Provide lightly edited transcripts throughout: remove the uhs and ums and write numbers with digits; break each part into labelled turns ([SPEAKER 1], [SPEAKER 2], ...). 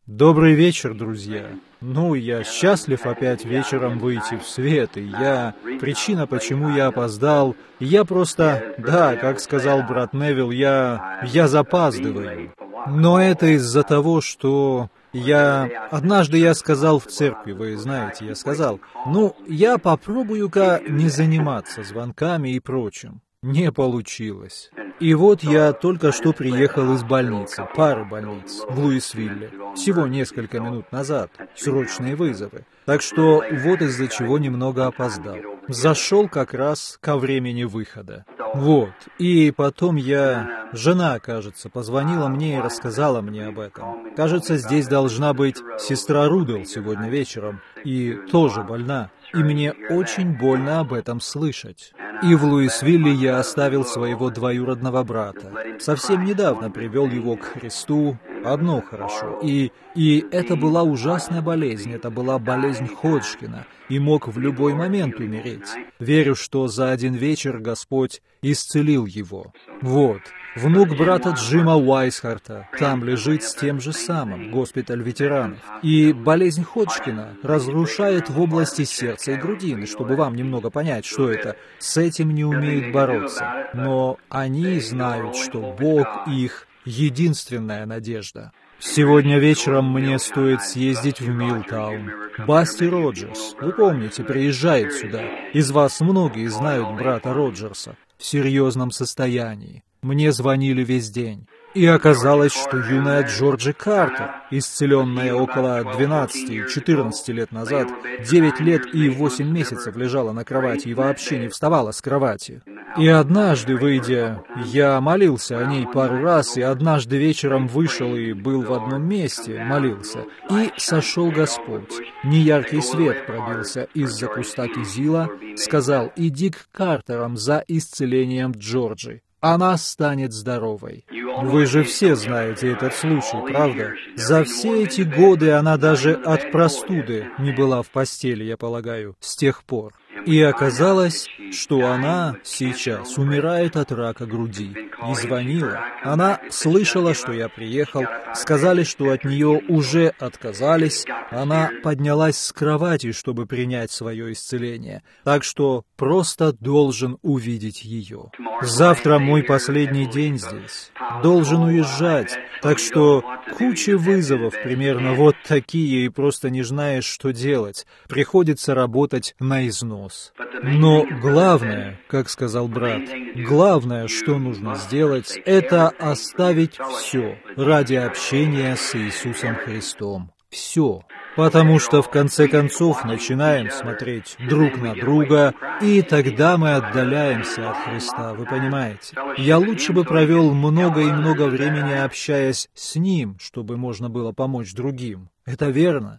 [SPEAKER 1] Добрый вечер, друзья. Я счастлив опять вечером выйти в свет, причина, почему я опоздал, я просто, да, как сказал брат Невилл, я запаздываю. Но это из-за того, что однажды я сказал в церкви, вы знаете, я сказал, я попробую-ка не заниматься звонками и прочим. Не получилось. И вот я только что приехал из больницы, пары больниц, в Луисвилле, всего несколько минут назад, срочные вызовы. Так что вот из-за чего немного опоздал. Зашел как раз ко времени выхода. И потом жена, кажется, позвонила мне и рассказала мне об этом. Кажется, здесь должна быть сестра Рудел сегодня вечером, и тоже больна. И мне очень больно об этом слышать. И в Луисвилле я оставил своего двоюродного брата. Совсем недавно привел его к Христу. Одно хорошо. И это была ужасная болезнь. Это была болезнь Ходжкина. И мог в любой момент умереть. Верю, что за один вечер Господь исцелил его. Внук брата Джима Уайсхарта там лежит с тем же самым, госпиталь ветеранов. И болезнь Ходжкина разрушает в области сердца и грудины, чтобы вам немного понять, что это. С этим не умеют бороться. Но они знают, что Бог их единственная надежда. Сегодня вечером мне стоит съездить в Милтаун. Басти Роджерс, вы помните, приезжает сюда. Из вас многие знают брата Роджерса. В серьезном состоянии. Мне звонили весь день. И оказалось, что юная Джорджи Картер, исцеленная около 12-14 лет назад, 9 лет и 8 месяцев лежала на кровати и вообще не вставала с кровати. И однажды, выйдя, я молился о ней пару раз, и однажды вечером вышел и был в одном месте, молился, и сошел Господь. Неяркий свет пробился из-за куста кизила, сказал: «Иди к Картерам за исцелением Джорджи. Она станет здоровой». Вы же все знаете этот случай, правда? За все эти годы она даже от простуды не была в постели, я полагаю, с тех пор. И оказалось, что она сейчас умирает от рака груди. И звонила. Она слышала, что я приехал, сказали, что от нее уже отказались. Она поднялась с кровати, чтобы принять свое исцеление. Так что просто должен увидеть ее. Завтра мой последний день здесь. Должен уезжать. Так что куча вызовов, примерно вот такие, и просто не знаешь, что делать. Приходится работать на износ. Но главное, как сказал брат, главное, что нужно сделать, это оставить все ради общения с Иисусом Христом. Все. Потому что в конце концов начинаем смотреть друг на друга, и тогда мы отдаляемся от Христа, вы понимаете? Я лучше бы провел много и много времени, общаясь с Ним, чтобы можно было помочь другим. Это верно?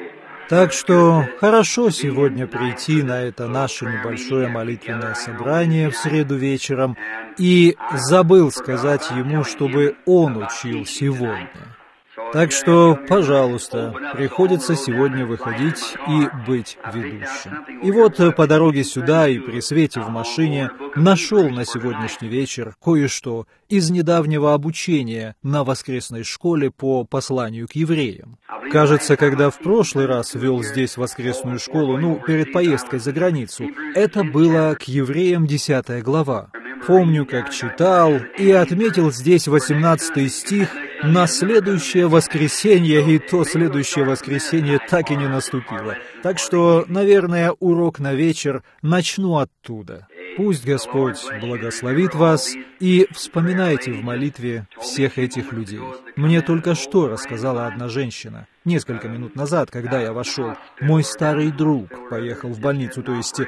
[SPEAKER 1] Так что хорошо сегодня прийти на это наше небольшое молитвенное собрание в среду вечером, и забыл сказать ему, чтобы он учил сегодня. Так что, пожалуйста, приходится сегодня выходить и быть ведущим. И вот по дороге сюда и при свете в машине нашел на сегодняшний вечер кое-что из недавнего обучения на воскресной школе по посланию к евреям. Кажется, когда в прошлый раз вел здесь воскресную школу, перед поездкой за границу, это было к евреям 10 глава. Помню, как читал и отметил здесь 18 стих на следующее воскресенье, и то следующее воскресенье так и не наступило. Так что, наверное, урок на вечер начну оттуда. Пусть Господь благословит вас, и вспоминайте в молитве всех этих людей. Мне только что рассказала одна женщина, несколько минут назад, когда я вошел. Мой старый друг поехал в больницу,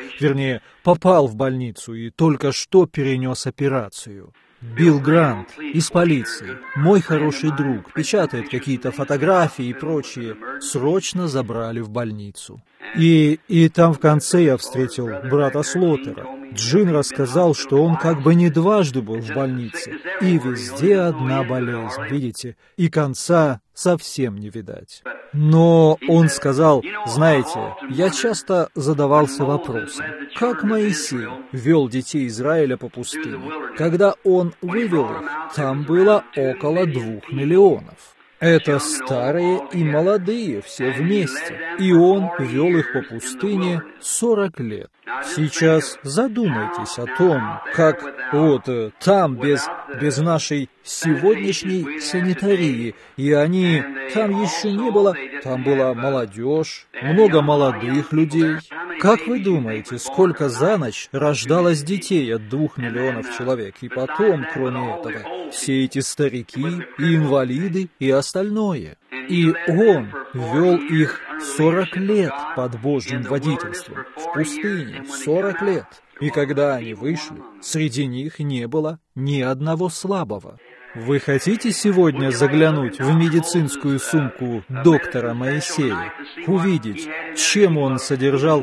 [SPEAKER 1] попал в больницу и только что перенес операцию. Билл Грант из полиции, мой хороший друг, печатает какие-то фотографии и прочее, срочно забрали в больницу. И там в конце я встретил брата Слотера. Джин рассказал, что он как бы не дважды был в больнице. И везде одна болезнь, видите, и конца совсем не видать. Но он сказал: знаете, я часто задавался вопросом, как Моисей вел детей Израиля по пустыне. Когда он вывел их, там было около 2 миллионов. Это старые и молодые, все вместе. И он вел их по пустыне 40 лет. Сейчас задумайтесь о том, как вот там без нашей сегодняшней санитарии, и там еще не было, там была молодежь, много молодых людей. Как вы думаете, сколько за ночь рождалось детей от 2 миллионов человек? И потом, кроме этого, все эти старики и инвалиды и остальное. И он вел их 40 лет под Божьим водительством, в пустыне, 40 лет. И когда они вышли, среди них не было ни одного слабого. Вы хотите сегодня заглянуть в медицинскую сумку доктора Моисея, увидеть, чем он содержал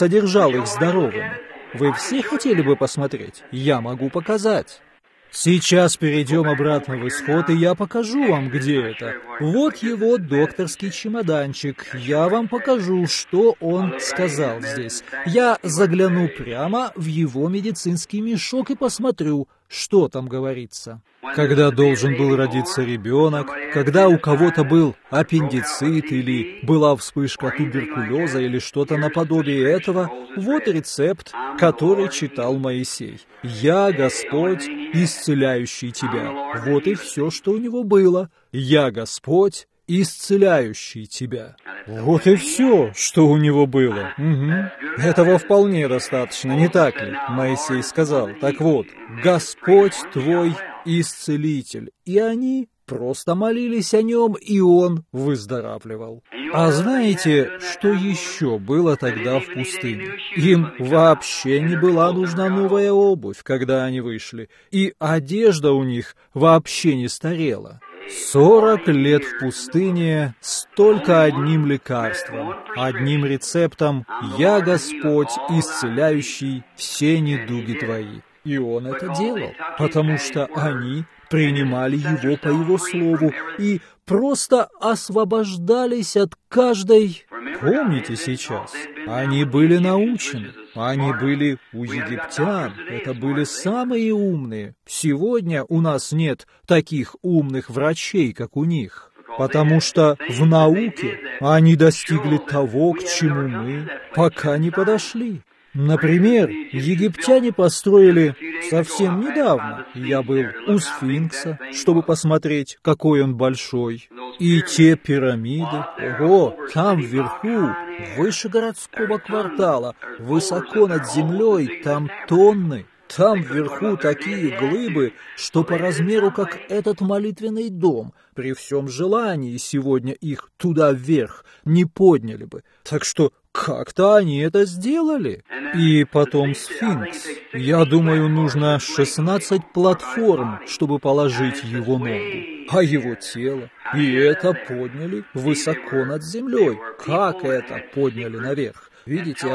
[SPEAKER 1] их здоровыми? Вы все хотели бы посмотреть? Я могу показать. Сейчас перейдем обратно в Исход, и я покажу вам, где это. Вот его докторский чемоданчик. Я вам покажу, что он сказал здесь. Я загляну прямо в его медицинский мешок и посмотрю, что там говорится. Когда должен был родиться ребенок, когда у кого-то был аппендицит или была вспышка туберкулеза или что-то наподобие этого, вот рецепт, который читал Моисей. «Я Господь, исцеляющий тебя». Вот и все, что у него было. «Я Господь, исцеляющий тебя». Вот и все, что у него было. Угу. Этого вполне достаточно, не так ли? Моисей сказал. Так вот, Господь твой исцелитель. И они просто молились о нем, и он выздоравливал. А знаете, что еще было тогда в пустыне? Им вообще не была нужна новая обувь, когда они вышли, и одежда у них вообще не старела. 40 лет в пустыне с только одним лекарством, одним рецептом «Я Господь, исцеляющий все недуги твои». И он это делал, потому что они принимали его по его слову и просто освобождались от каждой... Помните сейчас, они были научены, они были у египтян, это были самые умные. Сегодня у нас нет таких умных врачей, как у них, потому что в науке они достигли того, к чему мы пока не подошли. Например, египтяне построили совсем недавно, я был у Сфинкса, чтобы посмотреть, какой он большой, и те пирамиды, ого, там вверху, выше городского квартала, высоко над землей, там тонны. Там вверху такие глыбы, что по размеру, как этот молитвенный дом. При всем желании сегодня их туда вверх не подняли бы. Так что как-то они это сделали. И потом Сфинкс. Я думаю, нужно 16 платформ, чтобы положить его ногу. А его тело. И это подняли высоко над землей. Как это подняли наверх? Видите,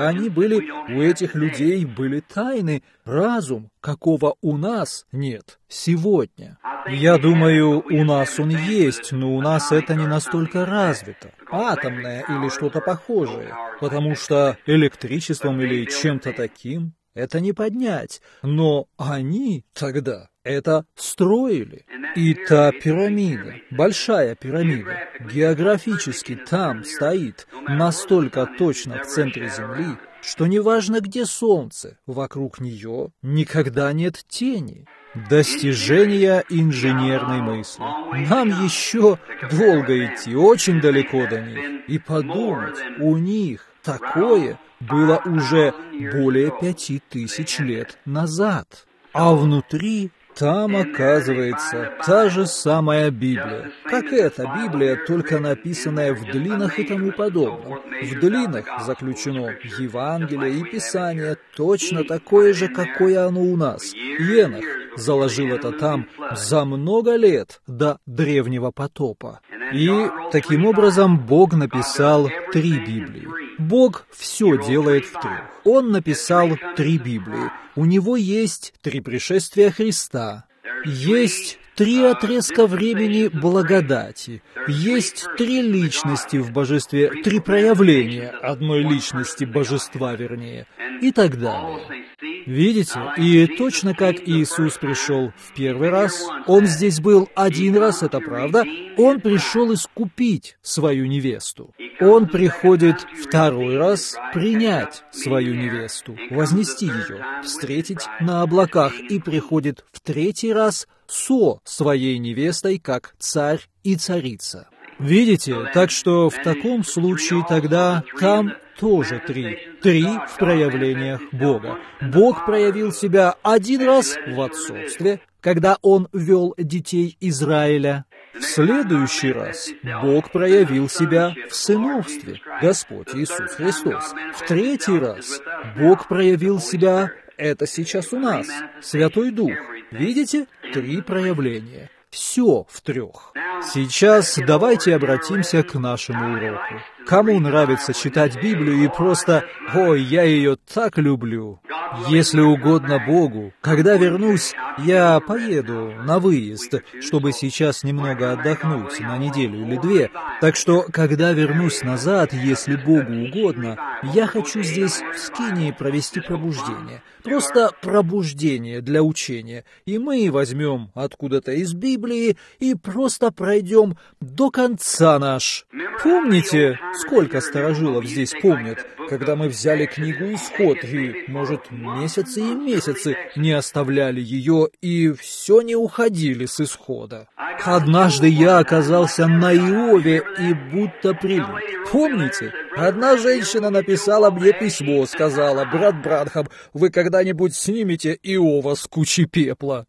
[SPEAKER 1] у этих людей были тайны, разум, какого у нас нет сегодня. Я думаю, у нас он есть, но у нас это не настолько развито. Атомное или что-то похожее, потому что электричеством или чем-то таким это не поднять. Но они тогда это строили. И та пирамида, большая пирамида, географически там стоит, настолько точно в центре Земли, что неважно, где Солнце, вокруг нее никогда нет тени. Достижения инженерной мысли. Нам еще долго идти, очень далеко до них. И подумать, у них такое было уже более 5000 лет назад. А внутри там, оказывается, та же самая Библия. Как эта Библия, только написанная в длинах и тому подобном. В длинах заключено Евангелие и Писание, точно такое же, какое оно у нас. Енох заложил это там за много лет до древнего потопа. И таким образом Бог написал 3 Библии. Бог все делает в 3. Он написал 3 Библии. У него есть 3 пришествия Христа. Есть 3 отрезка времени благодати. Есть 3 личности в божестве, 3 проявления одной личности божества, вернее, и так далее. Видите? И точно как Иисус пришел в первый раз, Он здесь был один раз, это правда, Он пришел искупить свою невесту. Он приходит второй раз принять свою невесту, вознести ее, встретить на облаках, и приходит в третий раз со своей невестой, как царь и царица. Видите? Так что в таком случае тогда там тоже три. Три в проявлениях Бога. Бог проявил себя один раз в отцовстве, когда Он вел детей Израиля. В следующий раз Бог проявил себя в сыновстве, Господь Иисус Христос. В третий раз Бог проявил себя, это сейчас у нас, Святой Дух. Видите? Три проявления. Все в трех. Сейчас давайте обратимся к нашему уроку. Кому нравится читать Библию и просто «Ой, я ее так люблю». Если угодно Богу, когда вернусь, я поеду на выезд, чтобы сейчас немного отдохнуть на неделю или две. Так что, когда вернусь назад, если Богу угодно, я хочу здесь в Скинии провести пробуждение. Просто пробуждение для учения. И мы возьмем откуда-то из Библии и просто пройдем до конца наш. Помните, сколько старожилов здесь помнят, когда мы взяли книгу «Исход» и, может, месяцы и месяцы не оставляли ее и все не уходили с Исхода. Однажды я оказался на Иове и будто прилип. Помните? Одна женщина написала мне письмо, сказала: «Брат Бранхам, вы когда-нибудь снимете Иова с кучи пепла?»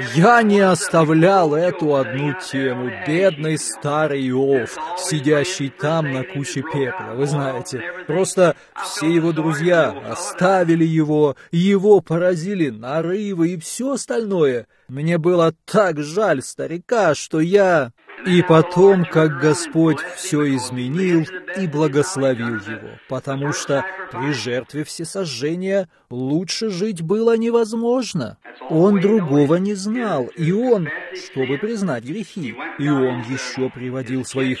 [SPEAKER 1] Я не оставлял эту одну тему. Бедный старый Иов, сидящий там на куче пепла, вы знаете. Просто все его друзья оставили его поразили нарывы и все остальное. Мне было так жаль старика, что я... И потом, как Господь все изменил и благословил его, потому что при жертве всесожжения лучше жить было невозможно. Он другого не знал, и он, чтобы признать грехи, и он еще приводил своих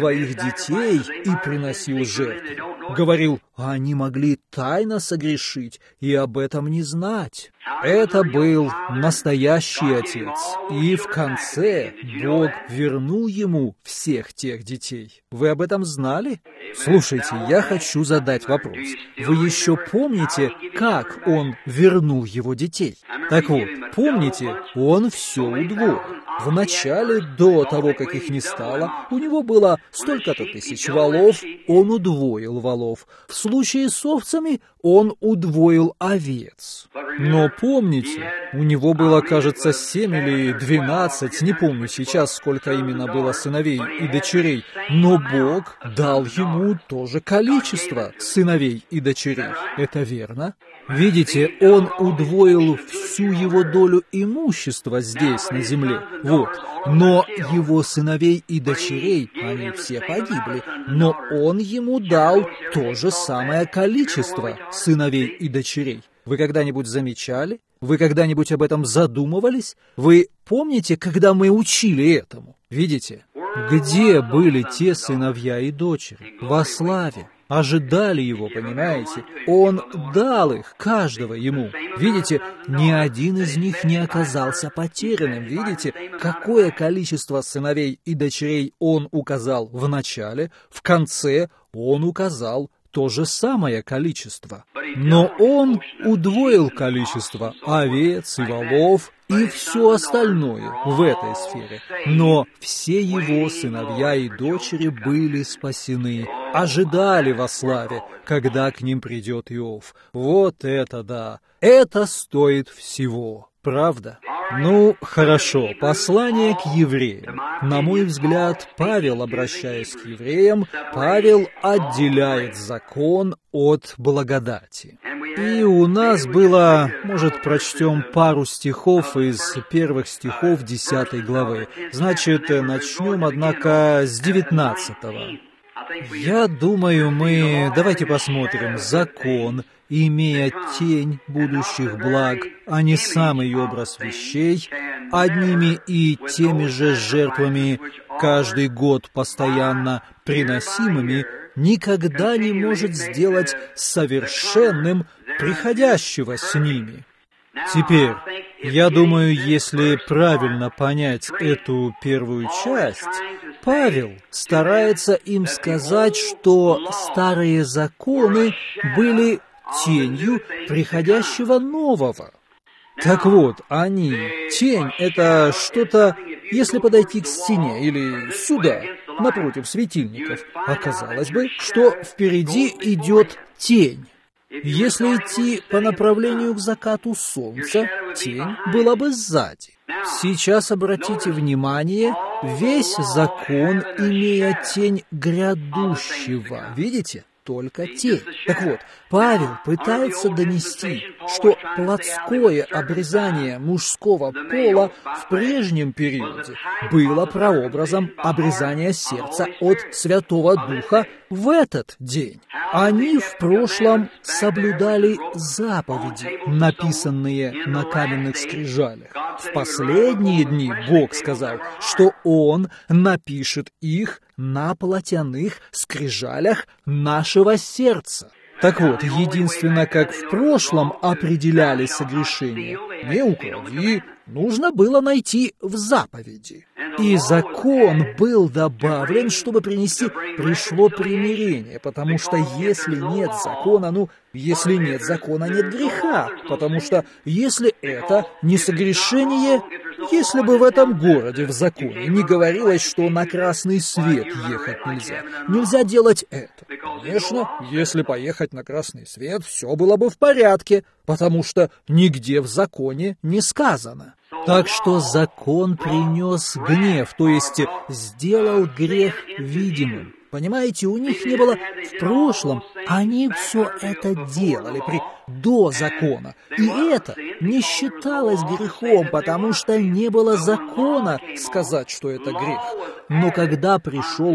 [SPEAKER 1] детей и приносил жертвы. Говорил, они могли тайно согрешить и об этом не знать. Это был настоящий отец, и в конце Бог вернул ему всех тех детей. Вы об этом знали? Слушайте, я хочу задать вопрос. Вы еще помните, как он вернул его детей? Так вот, помните, он все удвоил. Вначале, до того, как их не стало, у него было столько-то тысяч волов, он удвоил волов. В случае с овцами он удвоил овец. Но помните, у него было, кажется, 7 или 12, не помню сейчас, сколько именно было сыновей и дочерей, но Бог дал ему то же количество сыновей и дочерей. Это верно? Видите, он удвоил всю его долю имущества здесь, на земле. Вот. Но его сыновей и дочерей, они все погибли. Но он ему дал то же самое количество сыновей и дочерей. Вы когда-нибудь замечали? Вы когда-нибудь об этом задумывались? Вы помните, когда мы учили этому? Видите? Где были те сыновья и дочери? Во славе. Ожидали его, понимаете? Он дал их, каждого ему. Видите, ни один из них не оказался потерянным. Видите, какое количество сыновей и дочерей он указал в начале, в конце он указал то же самое количество. Но он удвоил количество овец и волов и все остальное в этой сфере. Но все его сыновья и дочери были спасены, ожидали во славе, когда к ним придет Иов. Вот это да! Это стоит всего. Правда? Ну, хорошо, послание к евреям. На мой взгляд, Павел, обращаясь к евреям, Павел отделяет закон от благодати. И у нас было, может, прочтем пару стихов из первых стихов 10 главы. Значит, начнем, однако, с 19-го. Я думаю, давайте посмотрим, закон, имея тень будущих благ, а не самый образ вещей, одними и теми же жертвами, каждый год постоянно приносимыми, никогда не может сделать совершенным приходящего с ними. Теперь, я думаю, если правильно понять эту первую часть, Павел старается им сказать, что старые законы были тенью приходящего нового. Так вот, тень — это что-то, если подойти к стене или сюда, напротив светильников, оказалось бы, что впереди идет тень. Если идти по направлению к закату солнца, тень была бы сзади. Сейчас обратите внимание, весь закон, имея тень грядущего, видите? Только тень. Так вот, Павел пытается донести, что плотское обрезание мужского пола в прежнем периоде было прообразом обрезания сердца от Святого Духа в этот день. Они в прошлом соблюдали заповеди, написанные на каменных скрижалях. В последние дни Бог сказал, что Он напишет их на плотяных скрижалях нашего сердца. Так вот, единственно, как в прошлом определяли согрешения, не укради, нужно было найти в заповеди. И закон был добавлен, чтобы пришло примирение, потому что если нет закона, если нет закона, нет греха, потому что если это не согрешение, если бы в этом городе в законе не говорилось, что на красный свет ехать нельзя делать это. Конечно, если поехать на красный свет, все было бы в порядке, потому что нигде в законе не сказано. Так что закон принес гнев, то есть сделал грех видимым. Понимаете, у них не было в прошлом, они все это делали до закона. И это не считалось грехом, потому что не было закона сказать, что это грех. Но когда пришел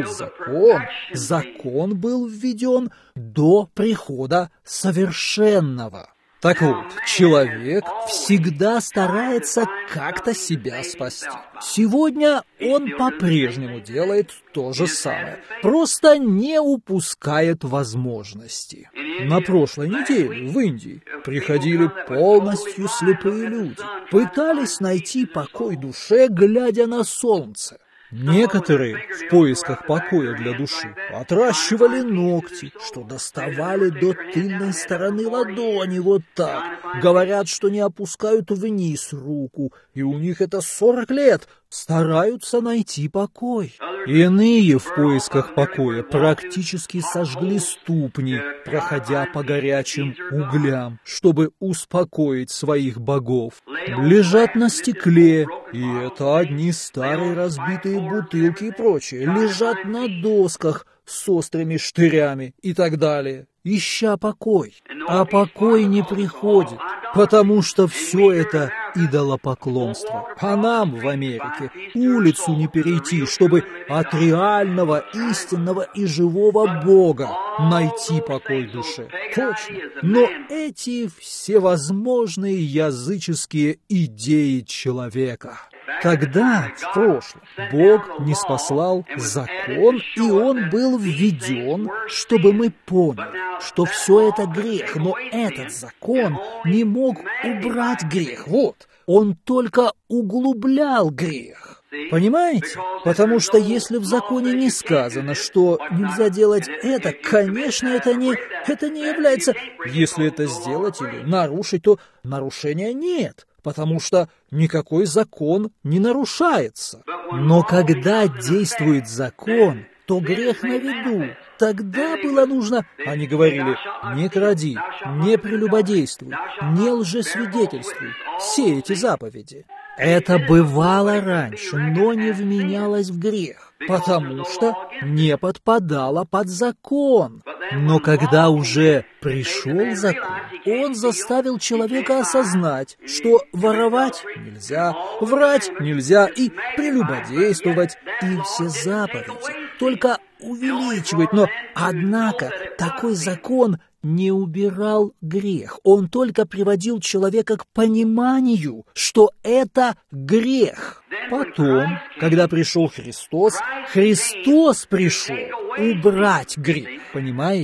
[SPEAKER 1] закон был введен до прихода совершенного. Так вот, человек всегда старается как-то себя спасти. Сегодня он по-прежнему делает то же самое, просто не упускает возможности. На прошлой неделе в Индии приходили полностью слепые люди, пытались найти покой душе, глядя на солнце. Некоторые в поисках покоя для души отращивали ногти, что доставали до тыльной стороны ладони вот так. Говорят, что не опускают вниз руку, и у них это 40 лет. Стараются найти покой. Иные в поисках покоя практически сожгли ступни, проходя по горячим углям, чтобы успокоить своих богов. Лежат на стекле, и это одни старые разбитые бутылки и прочее. Лежат на досках с острыми штырями и так далее, ища покой. А покой не приходит, потому что все это идолопоклонство. А нам в Америке улицу не перейти, чтобы от реального, истинного и живого Бога найти покой душе. Точно. Но эти всевозможные языческие идеи человека. Когда в прошлом Бог не спаслал закон, и он был введен, чтобы мы поняли, что все это грех, но этот закон не мог убрать грех. Вот, он только углублял грех. Понимаете? Потому что если в законе не сказано, что нельзя делать это, конечно, это не является... Если это сделать или нарушить, то нарушения нет. Потому что никакой закон не нарушается. Но когда действует закон, то грех на виду. Тогда было нужно, они говорили, не кради, не прелюбодействуй, не лжесвидетельствуй. Все эти заповеди. Это бывало раньше, но не вменялось в грех, потому что не подпадало под закон. Но когда уже пришел закон, он заставил человека осознать, что воровать нельзя, врать нельзя и прелюбодействовать, и все заповеди только увеличивать. Но, однако, такой закон не убирал грех. Он только приводил человека к пониманию, что это грех. Потом, когда пришел Христос пришел убрать грех. Понимаете?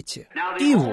[SPEAKER 1] И вот,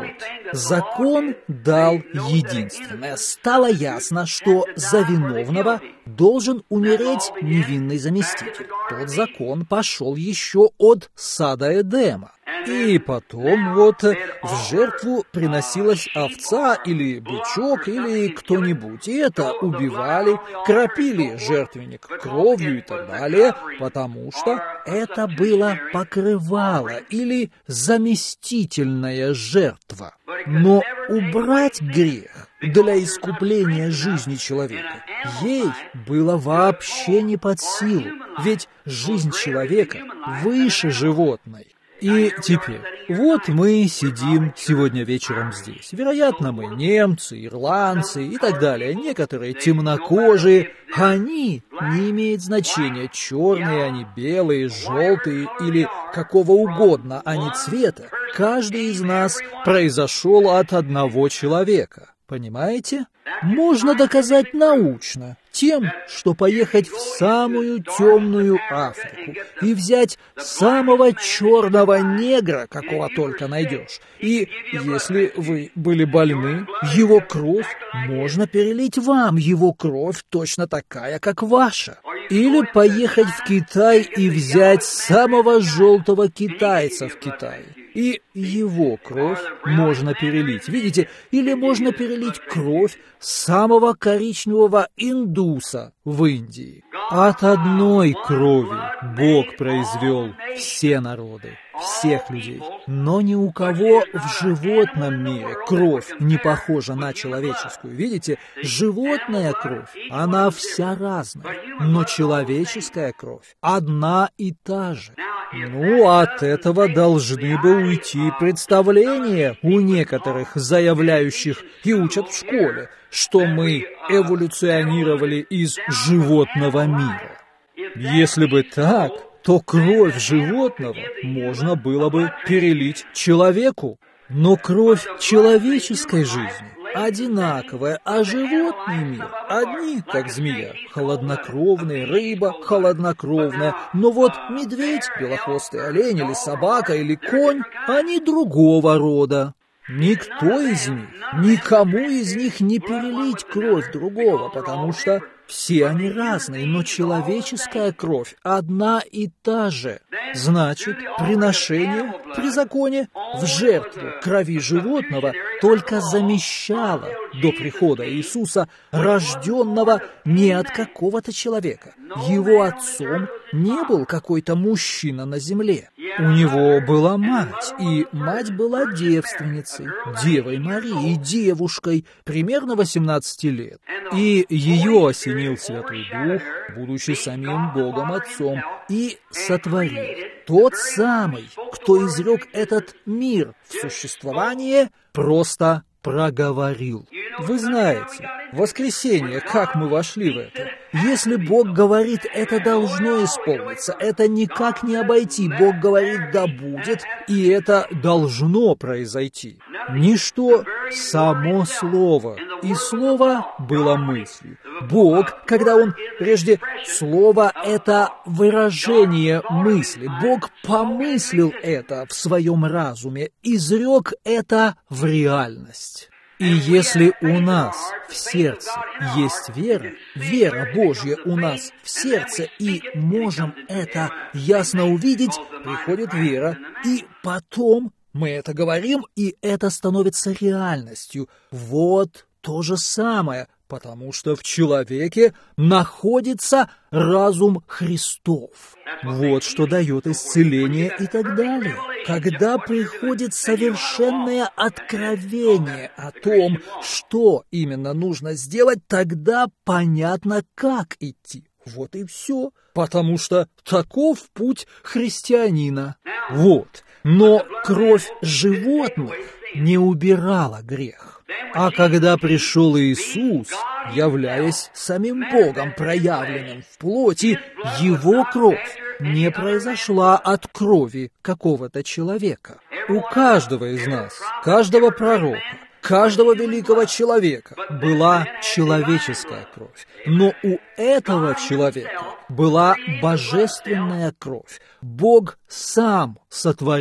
[SPEAKER 1] закон дал единственное. Стало ясно, что за виновного должен умереть невинный заместитель. Тот закон пошел еще от сада Эдема. И потом вот в жертву приносилась овца или бычок или кто-нибудь. И это убивали, кропили жертвенник кровью и так далее, потому что это было покрывало или заместительная жертва. Но убрать грех для искупления жизни человека ей было вообще не под силу, ведь жизнь человека выше животной. И теперь, вот мы сидим сегодня вечером здесь. Вероятно, мы немцы, ирландцы и так далее, некоторые темнокожие. Они, не имеет значения, черные они, белые, желтые или какого угодно они цвета. Каждый из нас произошел от одного человека. Понимаете? Можно доказать научно тем, что поехать в самую темную Африку и взять самого черного негра, какого только найдешь. И если вы были больны, его кровь можно перелить вам, его кровь точно такая, как ваша. Или поехать в Китай и взять самого желтого китайца в Китае. И его кровь можно перелить, видите? Или можно перелить кровь самого коричневого индуса в Индии. От одной крови Бог произвел все народы, всех людей. Но ни у кого в животном мире кровь не похожа на человеческую. Видите, животная кровь, она вся разная, но человеческая кровь одна и та же. Ну, от этого должны бы уйти представления у некоторых, заявляющих и учат в школе, что мы эволюционировали из животного мира. Если бы так, то кровь животного можно было бы перелить человеку. Но кровь человеческой жизни одинаковая, а животный мир одни, как змея, холоднокровные, рыба холоднокровная, но вот медведь, белохвостый олень или собака или конь, они другого рода. Никто из них, никому из них не перелить кровь другого, потому что все они разные, но человеческая кровь одна и та же. Значит, приношение при законе в жертву крови животного только замещало до прихода Иисуса, рожденного не от какого-то человека. Его отцом не был какой-то мужчина на земле. У него была мать, и мать была девственницей, Девой Марией, девушкой, примерно 18 лет. И ее осенил Святой Дух, будучи самим Богом Отцом, и сотворил. Тот самый, кто изрек этот мир в существование, просто проговорил. Вы знаете, воскресенье, как мы вошли в это. Если Бог говорит, это должно исполниться, это никак не обойти. Бог говорит, да будет, и это должно произойти. Ничто, само Слово. И Слово было мыслью. Бог, когда Он, прежде, Слово — это выражение мысли. Бог помыслил это в своем разуме, изрек это в реальность. И если у нас в сердце есть вера, вера Божья у нас в сердце, и можем это ясно увидеть, приходит вера, и потом мы это говорим, и это становится реальностью. Вот то же самое, потому что в человеке находится разум Христов. Вот что дает исцеление и так далее. Когда приходит совершенное откровение о том, что именно нужно сделать, тогда понятно, как идти. Вот и все. Потому что таков путь христианина. Вот. Но кровь животных не убирала грех. А когда пришел Иисус, являясь самим Богом, проявленным в плоти, Его кровь не произошла от крови какого-то человека. У каждого из нас, каждого пророка, каждого великого человека была человеческая кровь. Но у этого человека была божественная кровь. Бог сам сотворил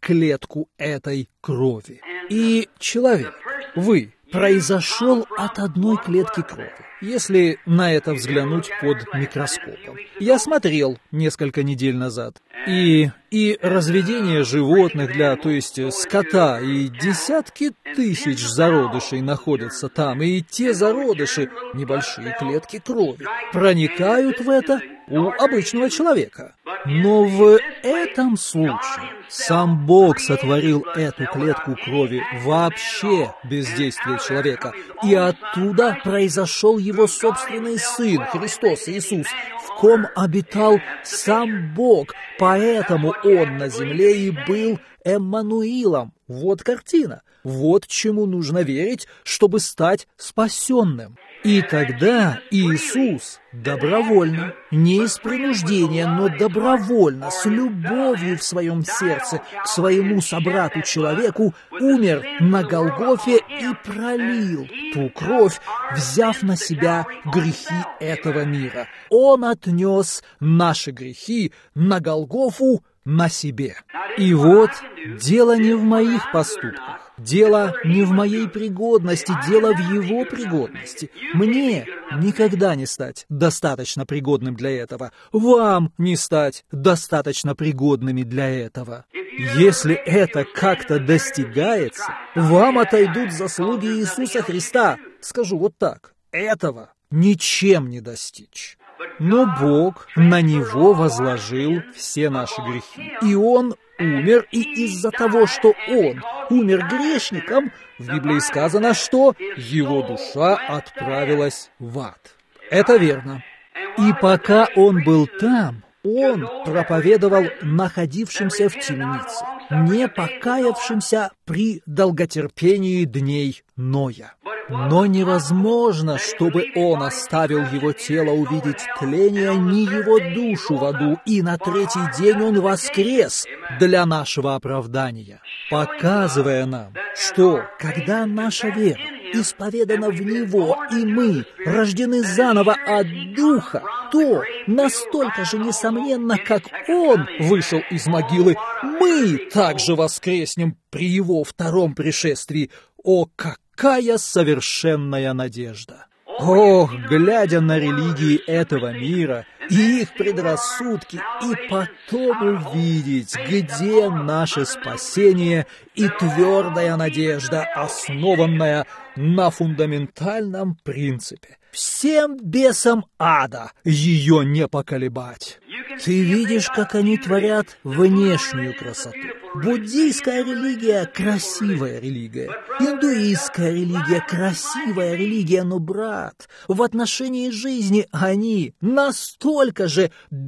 [SPEAKER 1] клетку этой крови. И человек, вы, произошел от одной клетки крови. Если на это взглянуть под микроскопом. Я смотрел несколько недель назад. И разведение животных то есть скота, и десятки тысяч зародышей находятся там, и те зародыши, небольшие клетки крови, проникают в это у обычного человека. Но в этом случае сам Бог сотворил эту клетку крови вообще без действия человека, и оттуда произошел его собственный Сын, Христос Иисус, в ком обитал сам Бог, поэтому Он на земле и был Эммануилом. Вот картина. Вот чему нужно верить, чтобы стать спасенным. И тогда Иисус добровольно, не из принуждения, но добровольно, с любовью в своем сердце к своему собрату-человеку, умер на Голгофе и пролил ту кровь, взяв на себя грехи этого мира. Он отнес наши грехи на Голгофу на себе. И вот дело не в моих поступках, дело не в моей пригодности, дело в Его пригодности. Мне никогда не стать достаточно пригодным для этого, вам не стать достаточно пригодными для этого. Если это как-то достигается, вам отойдут заслуги Иисуса Христа. Скажу вот так, этого ничем не достичь. Но Бог на Него возложил все наши грехи. И Он умер, и из-за того, что Он умер грешником, в Библии сказано, что Его душа отправилась в ад. Это верно. И пока Он был там, Он проповедовал находившимся в темнице, не покаявшимся при долготерпении дней Ноя. Но невозможно, чтобы Он оставил его тело увидеть тление, ни его душу в аду, и на третий день Он воскрес для нашего оправдания, показывая нам, что, когда наша вера исповедана в Него, и мы рождены заново от Духа, то настолько же несомненно, как Он вышел из могилы, мы также воскреснем при Его втором пришествии. О, какая совершенная надежда! Ох, глядя на религии этого мира и их предрассудки, и потом увидеть, где наше спасение и твердая надежда, основанная на фундаментальном принципе. Всем бесам ада ее не поколебать. Ты видишь, как они творят внешнюю красоту. Буддийская религия – красивая религия. Индуистская религия – красивая религия, но, брат, в отношении жизни они настолько же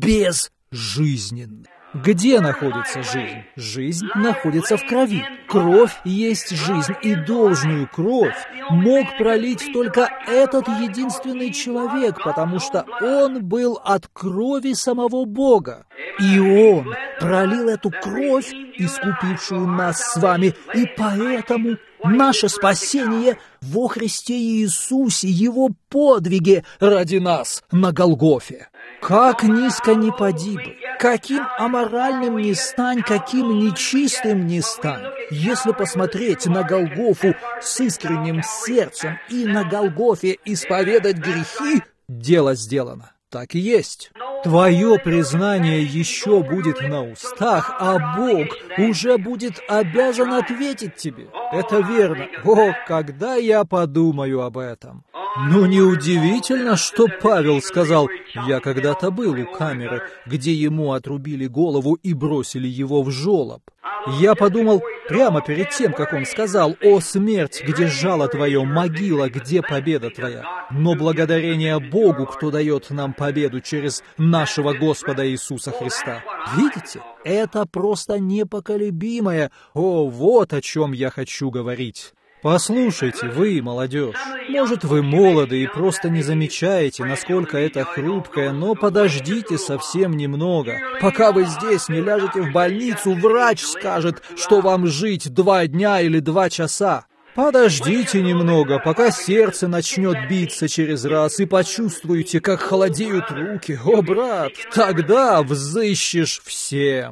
[SPEAKER 1] безжизненны. Где находится жизнь? Жизнь находится в крови. Кровь есть жизнь, и должную кровь мог пролить только этот единственный человек, потому что он был от крови самого Бога. И Он пролил эту кровь, искупившую нас с вами, и поэтому наше спасение во Христе Иисусе, Его подвиге ради нас на Голгофе. Как низко ни поди бы, каким аморальным ни стань, каким нечистым ни стань, если посмотреть на Голгофу с искренним сердцем и на Голгофе исповедать грехи, дело сделано. Так и есть. Твое признание еще будет на устах, а Бог уже будет обязан ответить тебе. Это верно. О, когда я подумаю об этом. Ну, неудивительно, что Павел сказал: «Я когда-то был у камеры, где ему отрубили голову и бросили его в жолоб». Я подумал прямо перед тем, как он сказал: «О, смерть, где жало твое, могила, где победа твоя?» Но благодарение Богу, кто дает нам победу через нашего Господа Иисуса Христа. Видите? Это просто непоколебимое. О, вот о чем я хочу говорить. Послушайте, вы, молодежь, может, вы молоды и просто не замечаете, насколько это хрупкое, но подождите совсем немного. Пока вы здесь не ляжете в больницу, врач скажет, что вам жить 2 дня или 2 часа. Подождите немного, пока сердце начнет биться через раз, и почувствуете, как холодеют руки. О, брат, тогда взыщешь всем.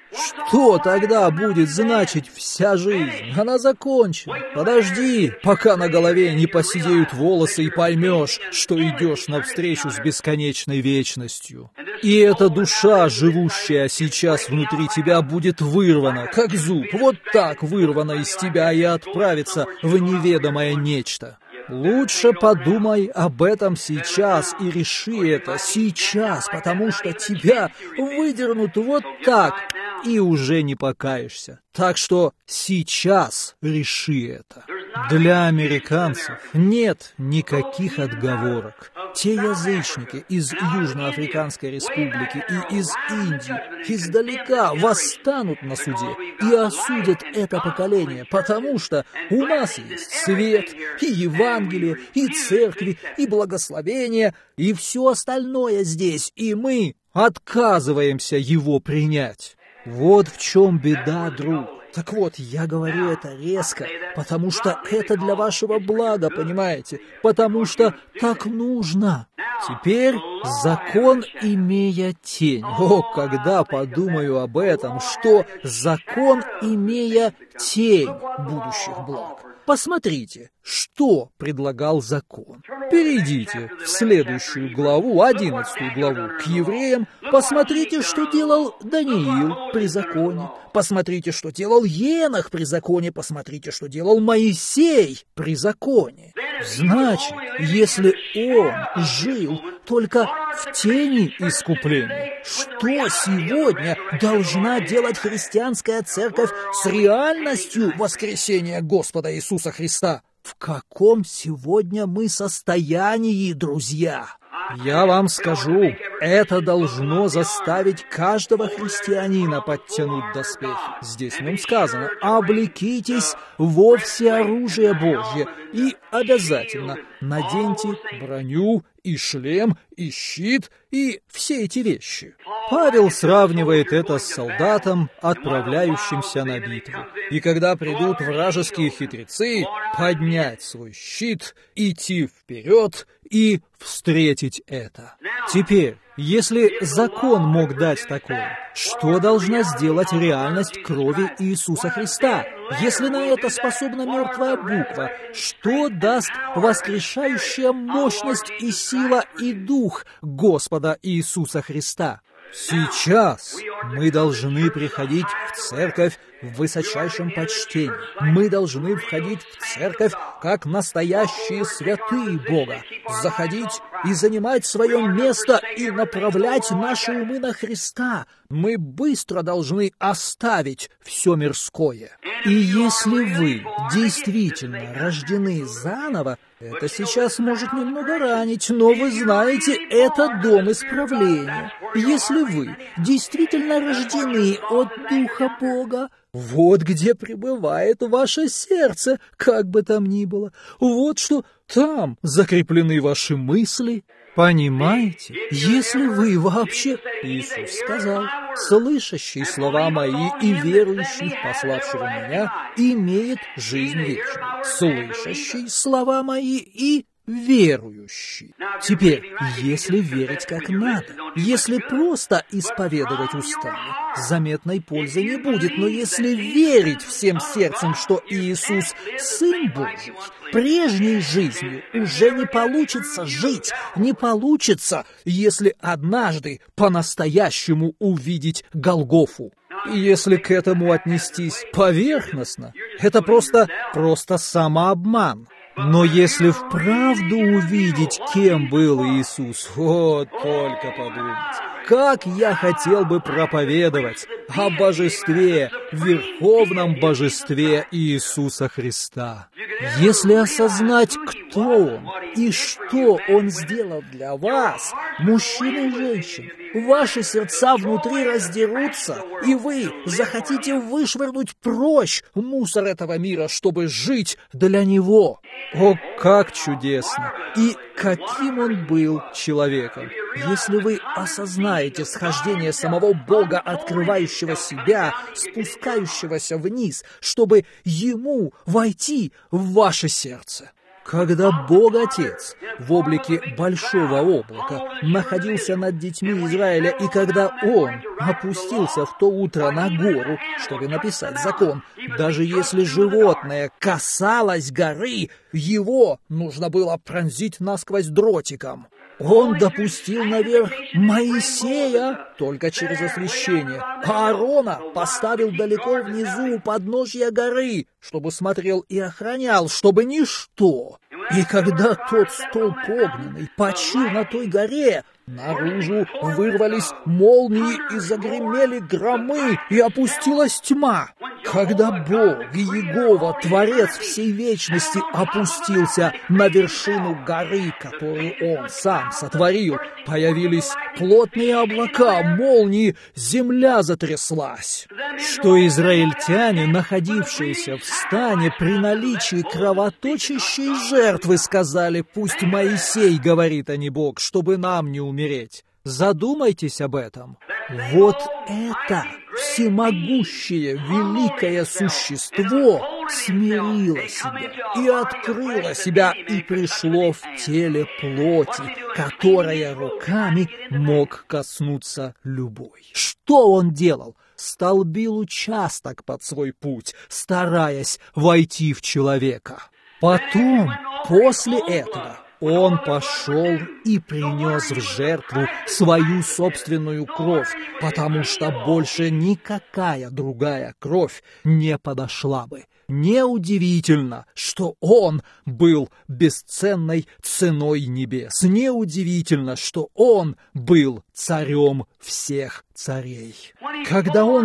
[SPEAKER 1] Что тогда будет значить вся жизнь? Она закончена. Подожди, пока на голове не поседеют волосы и поймешь, что идешь навстречу с бесконечной вечностью. И эта душа, живущая сейчас внутри тебя, будет вырвана, как зуб, вот так вырвана из тебя и отправится в неведомое нечто. Лучше подумай об этом сейчас и реши это сейчас, потому что тебя выдернут вот так, и уже не покаешься. Так что сейчас реши это. Для американцев нет никаких отговорок. Те язычники из Южноафриканской республики и из Индии издалека восстанут на суде и осудят это поколение, потому что у нас есть свет, и Евангелие, и церкви, и благословение, и все остальное здесь, и мы отказываемся его принять. Вот в чем беда, друг. Так вот, я говорю это резко, потому что это для вашего блага, понимаете? Потому что так нужно. Теперь закон, имея тень. О, когда подумаю об этом, что закон, имея тень будущих благ. Посмотрите, что предлагал закон. Перейдите в следующую главу, 11 главу, к евреям. Посмотрите, что делал Даниил при законе. Посмотрите, что делал Енох при законе. Посмотрите, что делал Моисей при законе. Значит, если он жил только в тени искупления, что сегодня должна делать христианская церковь с реальностью воскресения Господа Иисуса Христа? В каком сегодня мы состоянии, друзья? Я вам скажу, это должно заставить каждого христианина подтянуть доспехи. Здесь в нем сказано: «Облекитесь во всеоружие Божье» и обязательно наденьте броню и шлем, и щит, и все эти вещи. Павел сравнивает это с солдатом, отправляющимся на битву. И когда придут вражеские хитрецы, поднять свой щит, идти вперед и встретить это. Теперь, если закон мог дать такое, что должна сделать реальность крови Иисуса Христа? Если на это способна мертвая буква, что даст воскрешающая мощность и сила и дух Господа Иисуса Христа? Сейчас мы должны приходить в церковь в высочайшем почтении. Мы должны входить в церковь как настоящие святые Бога, заходить и занимать свое место и направлять наши умы на Христа. Мы быстро должны оставить все мирское. И если вы действительно рождены заново, это сейчас может немного ранить, но вы знаете, это дом исправления. Если вы действительно рождены от Духа Бога, вот где пребывает ваше сердце, как бы там ни было. Вот что там закреплены ваши мысли. Понимаете? Если вы вообще... Иисус сказал: «Слышащий слова мои и верующий в пославшего меня имеет жизнь вечную». Слышащий слова мои и верующий. Теперь, если верить как надо, если просто исповедовать устами, заметной пользы не будет, но если верить всем сердцем, что Иисус — Сын Божий, прежней жизнью уже не получится жить, не получится, если однажды по-настоящему увидеть Голгофу. И если к этому отнестись поверхностно, это просто самообман. Но если вправду увидеть, кем был Иисус, вот только подумать. Как я хотел бы проповедовать о божестве, верховном божестве Иисуса Христа. Если осознать, кто Он и что Он сделал для вас, мужчины и женщины, ваши сердца внутри раздерутся, и вы захотите вышвырнуть прочь мусор этого мира, чтобы жить для Него. О, как чудесно! И каким Он был человеком! Если вы осознаете схождение самого Бога, открывающего себя, спускающегося вниз, чтобы Ему войти в ваше сердце. Когда Бог Отец в облике большого облака находился над детьми Израиля, и когда Он опустился в то утро на гору, чтобы написать закон, даже если животное касалось горы, его нужно было пронзить насквозь дротиком. Он допустил наверх Моисея только через освящение, а Аарона поставил далеко внизу у подножья горы, чтобы смотрел и охранял, чтобы ничто. И когда тот столб огненный почил на той горе, наружу вырвались молнии и загремели громы, и опустилась тьма. Когда Бог, Иегова, Творец всей вечности, опустился на вершину горы, которую Он сам сотворил, появились плотные облака, молнии, земля затряслась. Что израильтяне, находившиеся в стане при наличии кровоточащей жертвы, сказали: «Пусть Моисей говорит, а не Бог, чтобы нам не умереть». Задумайтесь об этом. Вот это всемогущее, великое существо смирило себя и открыло себя и пришло в теле плоти, которая руками мог коснуться любой. Что он делал? Столбил участок под свой путь, стараясь войти в человека. Потом, после этого, он пошел и принес в жертву свою собственную кровь, потому что больше никакая другая кровь не подошла бы. Неудивительно, что он был бесценной ценой небес. Неудивительно, что он был царем всех царей. Когда он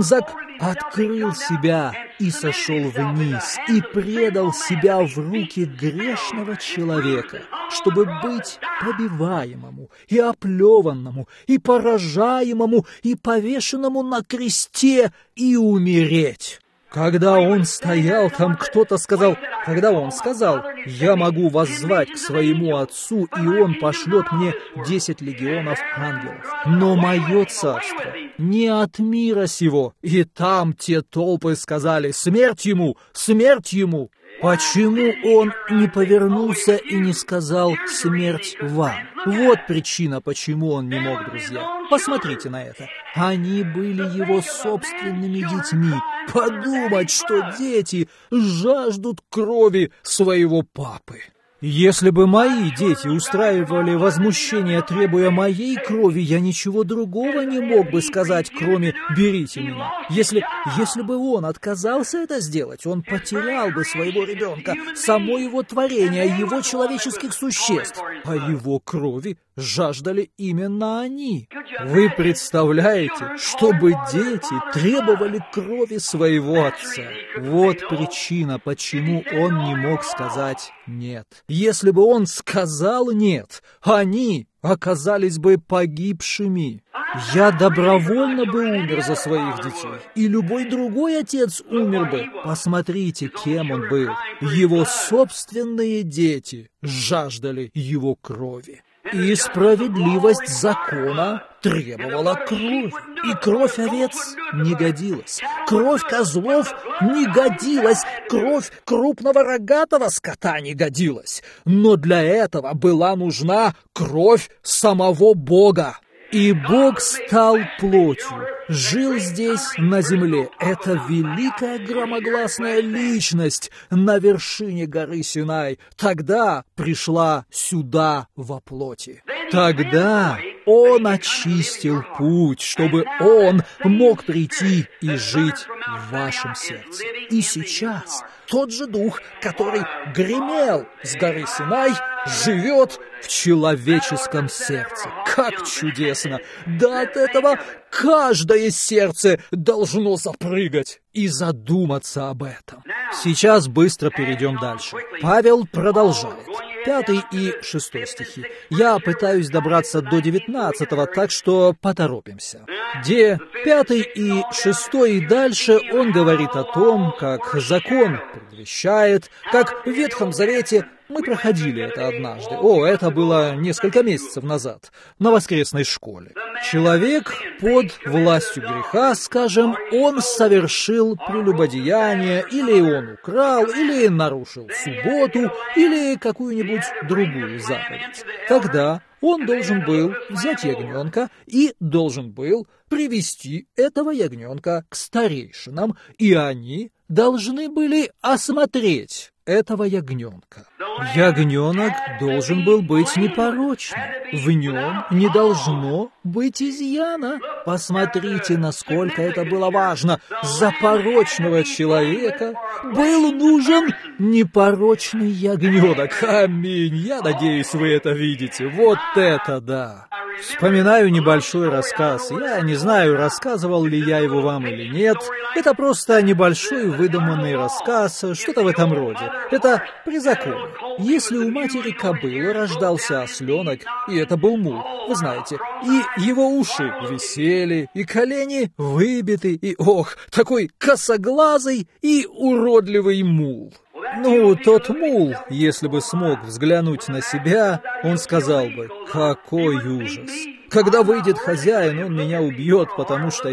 [SPEAKER 1] открыл себя и сошел вниз, и предал себя в руки грешного человека, чтобы быть побиваемому и оплеванному, и поражаемому, и повешенному на кресте, и умереть. Когда он стоял там, кто-то сказал, когда он сказал: «Я могу воззвать к своему Отцу, и Он пошлет мне 10 легионов ангелов. Но мое царство не от мира сего». И там те толпы сказали: «Смерть ему! Смерть ему!» Почему он не повернулся и не сказал: «Смерть вам»? Вот причина, почему он не мог, друзья. Посмотрите на это. Они были его собственными детьми. Подумать, что дети жаждут крови своего папы. Если бы мои дети устраивали возмущение, требуя моей крови, я ничего другого не мог бы сказать, кроме «берите меня». Если бы он отказался это сделать, он потерял бы своего ребенка, само его творение, его человеческих существ. А его крови жаждали именно они. Вы представляете, чтобы дети требовали крови своего отца? Вот причина, почему он не мог сказать «нет». Если бы он сказал «нет», они оказались бы погибшими. Я добровольно бы умер за своих детей, и любой другой отец умер бы. Посмотрите, кем он был. Его собственные дети жаждали его крови. И справедливость закона требовала крови. И кровь овец не годилась. Кровь козлов не годилась. Кровь крупного рогатого скота не годилась. Но для этого была нужна кровь самого Бога. И Бог стал плотью, жил здесь на земле. Это великая громогласная личность на вершине горы Синай. Тогда пришла сюда во плоти. Тогда Он очистил путь, чтобы Он мог прийти и жить в вашем сердце. И сейчас тот же Дух, который гремел с горы Синай, живет в человеческом сердце. Как чудесно! Да от этого каждое сердце должно запрыгать и задуматься об этом. Сейчас быстро перейдем дальше. Павел продолжает. 5 и 6 стихи. Я пытаюсь добраться до 19, так что поторопимся. Где 5 и 6 и дальше он говорит о том, как закон предвещает, как в Ветхом Завете Мы проходили это однажды. Это было несколько месяцев назад, на воскресной школе. Человек под властью греха, скажем, он совершил прелюбодеяние, или он украл, или нарушил субботу, или какую-нибудь другую заповедь. Тогда он должен был взять ягненка и должен был привести этого ягненка к старейшинам, и они должны были осмотреть этого ягненка. Ягненок должен был быть непорочным. В нем не должно быть изъяна. Посмотрите, насколько это было важно. За порочного человека был нужен непорочный ягненок. Аминь. Я надеюсь, вы это видите. Вот это да. Вспоминаю небольшой рассказ. Я не знаю, рассказывал ли я его вам или нет. Это просто небольшой выдуманный рассказ, что-то в этом роде. Это при законе. Если у матери кобылы рождался осленок, и это был мул, вы знаете, и его уши висели, и колени выбиты, и, такой косоглазый и уродливый мул. Тот мул, если бы смог взглянуть на себя, он сказал бы: «Какой ужас! Когда выйдет хозяин, он меня убьет, потому что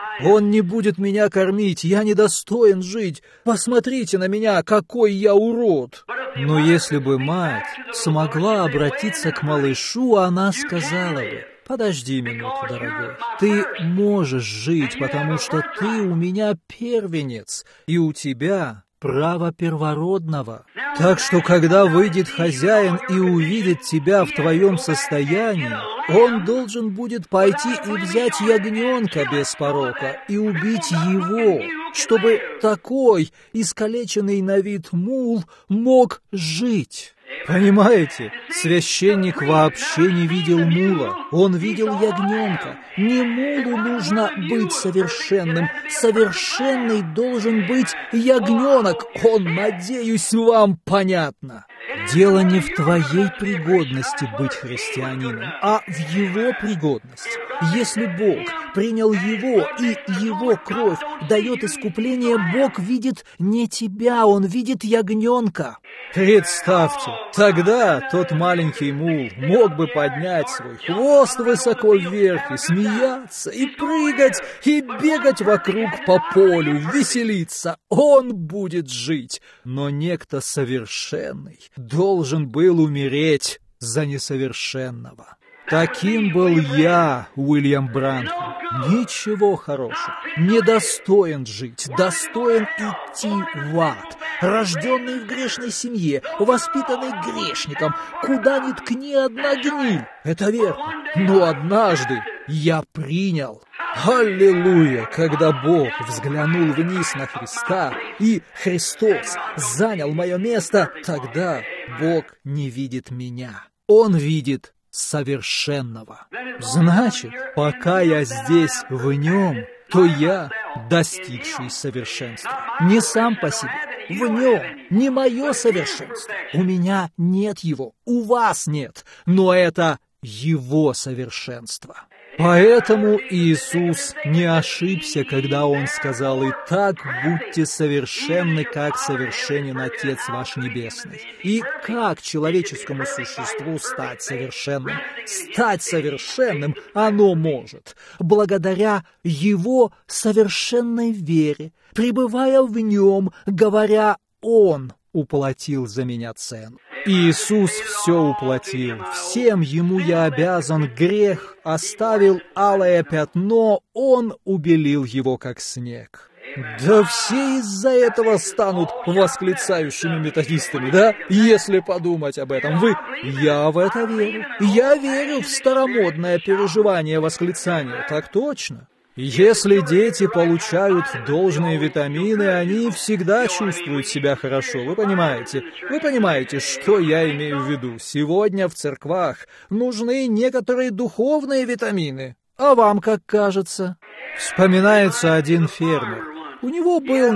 [SPEAKER 1] он не будет меня кормить, я недостоин жить. Посмотрите на меня, какой я урод!» Но если бы мать смогла обратиться к малышу, она сказала бы: «Подожди минуту, дорогой. Ты можешь жить, потому что ты у меня первенец, и у тебя право первородного. Так что, когда выйдет хозяин и увидит тебя в твоем состоянии, он должен будет пойти и взять ягненка без порока и убить его, чтобы такой искалеченный на вид мул мог жить». Понимаете, священник вообще не видел мула, он видел ягненка. Не мулу нужно быть совершенным, совершенный должен быть ягненок. Надеюсь, вам понятно. Дело не в твоей пригодности быть христианином, а в его пригодности. Если Бог принял его, и его кровь дает искупление, Бог видит не тебя, он видит ягненка. Представьте, тогда тот маленький мул мог бы поднять свой хвост высоко вверх и смеяться, и прыгать, и бегать вокруг по полю, веселиться. Он будет жить, но некто совершенный должен был умереть за несовершенного. Таким был я, Уильям Бранхам. Ничего хорошего. Недостоин жить, достоин идти в ад. Рожденный в грешной семье, воспитанный грешником, куда ни ткни одна гниль. Это верно. Но однажды я принял. Аллилуйя! Когда Бог взглянул вниз на Христа, и Христос занял мое место, тогда Бог не видит меня. Он видит совершенного. Значит, пока я здесь в нем, то я достигший совершенства. Не сам по себе, в нем, не мое совершенство. У меня нет его, у вас нет, но это его совершенство. Поэтому Иисус не ошибся, когда Он сказал: «Итак, будьте совершенны, как совершенен Отец ваш Небесный». И как человеческому существу стать совершенным? Стать совершенным оно может благодаря Его совершенной вере, пребывая в Нем, говоря: «Он уплатил за меня цену». Иисус все уплатил, всем Ему я обязан, грех оставил алое пятно, Он убелил его, как снег. Да все из-за этого станут восклицающими методистами, да? Если подумать об этом, я в это верю. Я верю в старомодное переживание восклицания, так точно. Если дети получают должные витамины, они всегда чувствуют себя хорошо, вы понимаете? Вы понимаете, что я имею в виду? Сегодня в церквах нужны некоторые духовные витамины. А вам как кажется? Вспоминается один фермер. У него был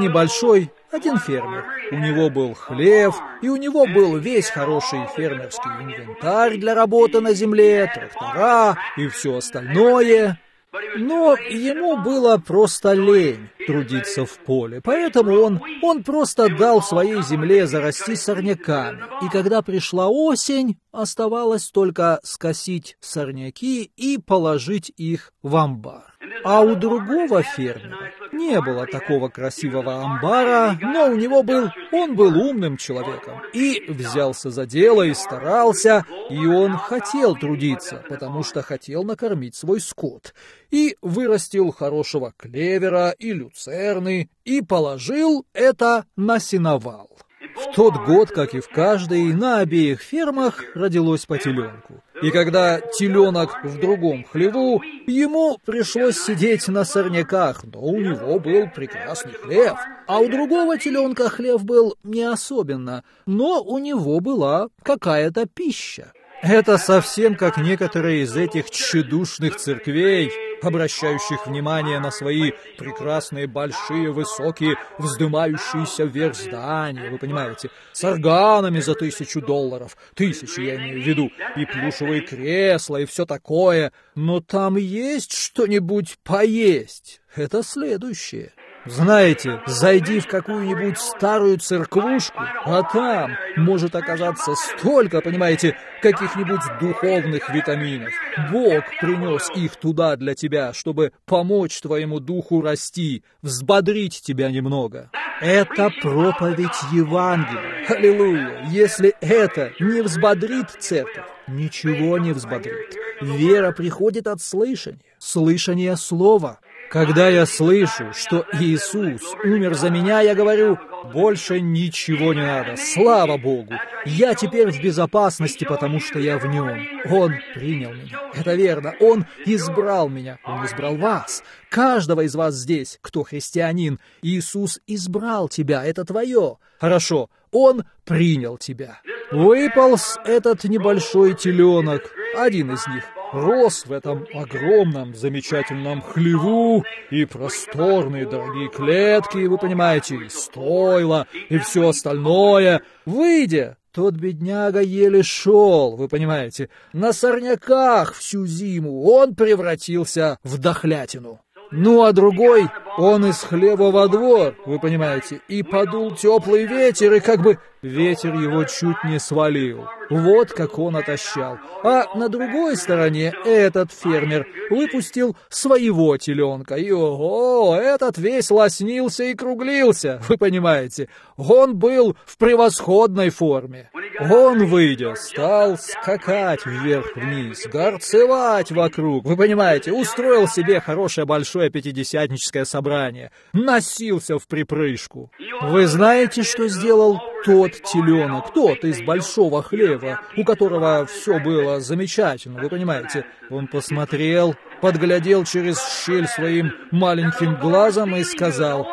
[SPEAKER 1] один фермер. У него был хлев, и у него был весь хороший фермерский инвентарь для работы на земле, трактора и все остальное. Но ему было просто лень трудиться в поле, поэтому он просто дал своей земле зарасти сорняками. И когда пришла осень, оставалось только скосить сорняки и положить их в амбар. А у другого фермера не было такого красивого амбара, но он был умным человеком и взялся за дело и старался, и он хотел трудиться, потому что хотел накормить свой скот, и вырастил хорошего клевера и люцерны, и положил это на сеновал. В тот год, как и в каждый, на обеих фермах родилось по теленку. И когда теленок в другом хлеву, ему пришлось сидеть на сорняках, но у него был прекрасный хлев. А у другого теленка хлев был не особенно, но у него была какая-то пища. Это совсем как некоторые из этих тщедушных церквей, обращающих внимание на свои прекрасные, большие, высокие, вздымающиеся вверх здания, вы понимаете, с органами за $1000, тысячи я имею в виду, и плюшевые кресла, и все такое, но там есть что-нибудь поесть. Это следующее. Знаете, зайди в какую-нибудь старую церквушку, а там может оказаться столько, понимаете, каких-нибудь духовных витаминов. Бог принес их туда для тебя, чтобы помочь твоему духу расти, взбодрить тебя немного. Это проповедь Евангелия. Аллилуйя! Если это не взбодрит церковь, ничего не взбодрит. Вера приходит от слышания, слышания слова. Когда я слышу, что Иисус умер за меня, я говорю, больше ничего не надо, слава Богу. Я теперь в безопасности, потому что я в Нем. Он принял меня. Это верно, Он избрал меня, Он избрал вас. Каждого из вас здесь, кто христианин, Иисус избрал тебя, это твое. Хорошо, Он принял тебя. Выполз этот небольшой теленок, один из них. Рос в этом огромном, замечательном хлеву, и просторные дорогие клетки, вы понимаете, и стойла, и все остальное. Выйдя, тот бедняга еле шел, вы понимаете, на сорняках всю зиму он превратился в дохлятину. Ну, а другой, он из хлева во двор, вы понимаете, и подул теплый ветер, и как бы ветер его чуть не свалил. Вот как он отощал. А на другой стороне этот фермер выпустил своего теленка. И ого, этот весь лоснился и круглился, вы понимаете. Он был в превосходной форме. Он, выйдя, стал скакать вверх-вниз, горцевать вокруг, вы понимаете, устроил себе хорошее большое пятидесятническое собрание, носился в припрыжку. Вы знаете, что сделал тот теленок, тот из большого хлева, у которого все было замечательно, вы понимаете? Он посмотрел, подглядел через щель своим маленьким глазом и сказал: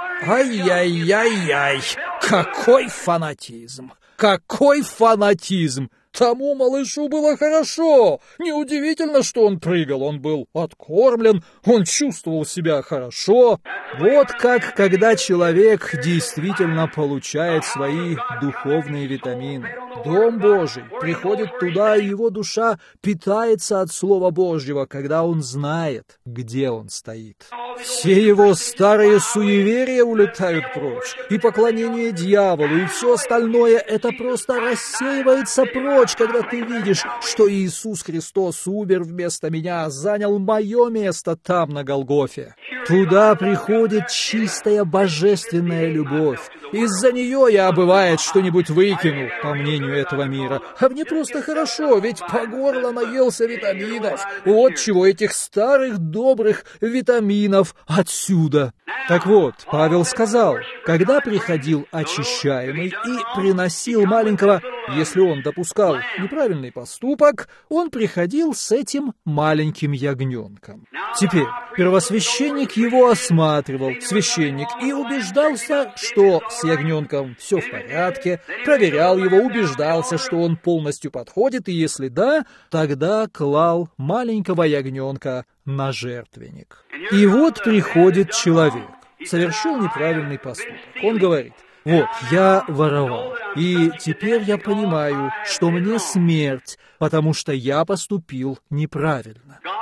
[SPEAKER 1] «Ай-яй-яй-яй, какой фанатизм! Какой фанатизм! Тому малышу было хорошо. Неудивительно, что он прыгал. Он был откормлен, он чувствовал себя хорошо. Вот как, когда человек действительно получает свои духовные витамины. Дом Божий приходит туда, и его душа питается от Слова Божьего, когда он знает, где он стоит. Все его старые суеверия улетают прочь, и поклонение дьяволу, и все остальное, это просто рассеивается прочь, когда ты видишь, что Иисус Христос умер вместо меня, занял мое место там, на Голгофе. Туда приходит чистая божественная любовь. Из-за нее я, бывает, что-нибудь выкину, по мнению этого мира. А мне просто хорошо, ведь по горло наелся витаминов. Вот чего, этих старых добрых витаминов отсюда. Так вот, Павел сказал, когда приходил очищаемый и приносил маленького, если он допускал неправильный поступок, он приходил с этим маленьким ягненком. Теперь первосвященник его осматривал, священник, и убеждался, что с ягненком все в порядке, проверял его, убеждался, что он полностью подходит, и если да, тогда клал маленького ягненка на жертвенник. И вот приходит человек, совершил неправильный поступок. Он говорит: вот, я воровал, и теперь я понимаю, что мне смерть, потому что я поступил неправильно.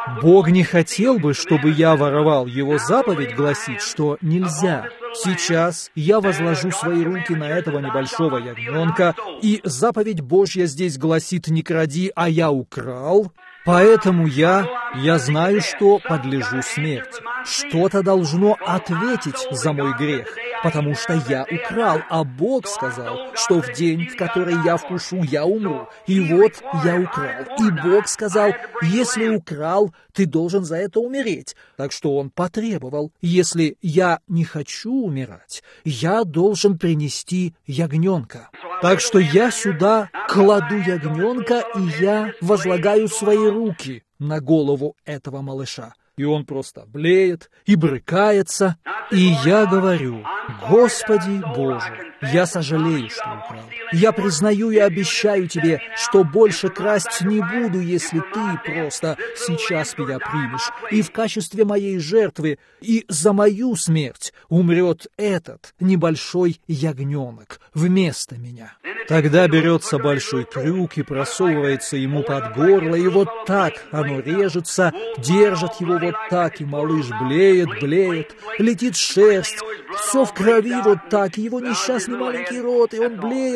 [SPEAKER 1] Бог не хотел бы, чтобы я воровал. Его заповедь гласит, что нельзя. Сейчас я возложу свои руки на этого небольшого ягненка, и заповедь Божья здесь гласит: не кради, а я украл. Поэтому я знаю, что подлежу смерти. Что-то должно ответить за мой грех, потому что я украл, а Бог сказал, что в день, в который я вкушу, я умру. И вот я украл. И Бог сказал: если украл, ты должен за это умереть. Так что Он потребовал: если я не хочу умирать, я должен принести ягненка. Так что я сюда кладу ягненка, и я возлагаю свои руки на голову этого малыша. И он просто блеет и брыкается. И я говорю: Господи Боже, я сожалею, что украл. Я признаю и обещаю Тебе, что больше красть не буду, если Ты просто сейчас меня примешь. И в качестве моей жертвы и за мою смерть умрет этот небольшой ягненок вместо меня. Тогда берется большой крюк и просовывается ему под горло, и вот так оно режется, держит его вот так, и малыш блеет, летит шерсть, все в крови вот так, и его несчастный маленький рот, и он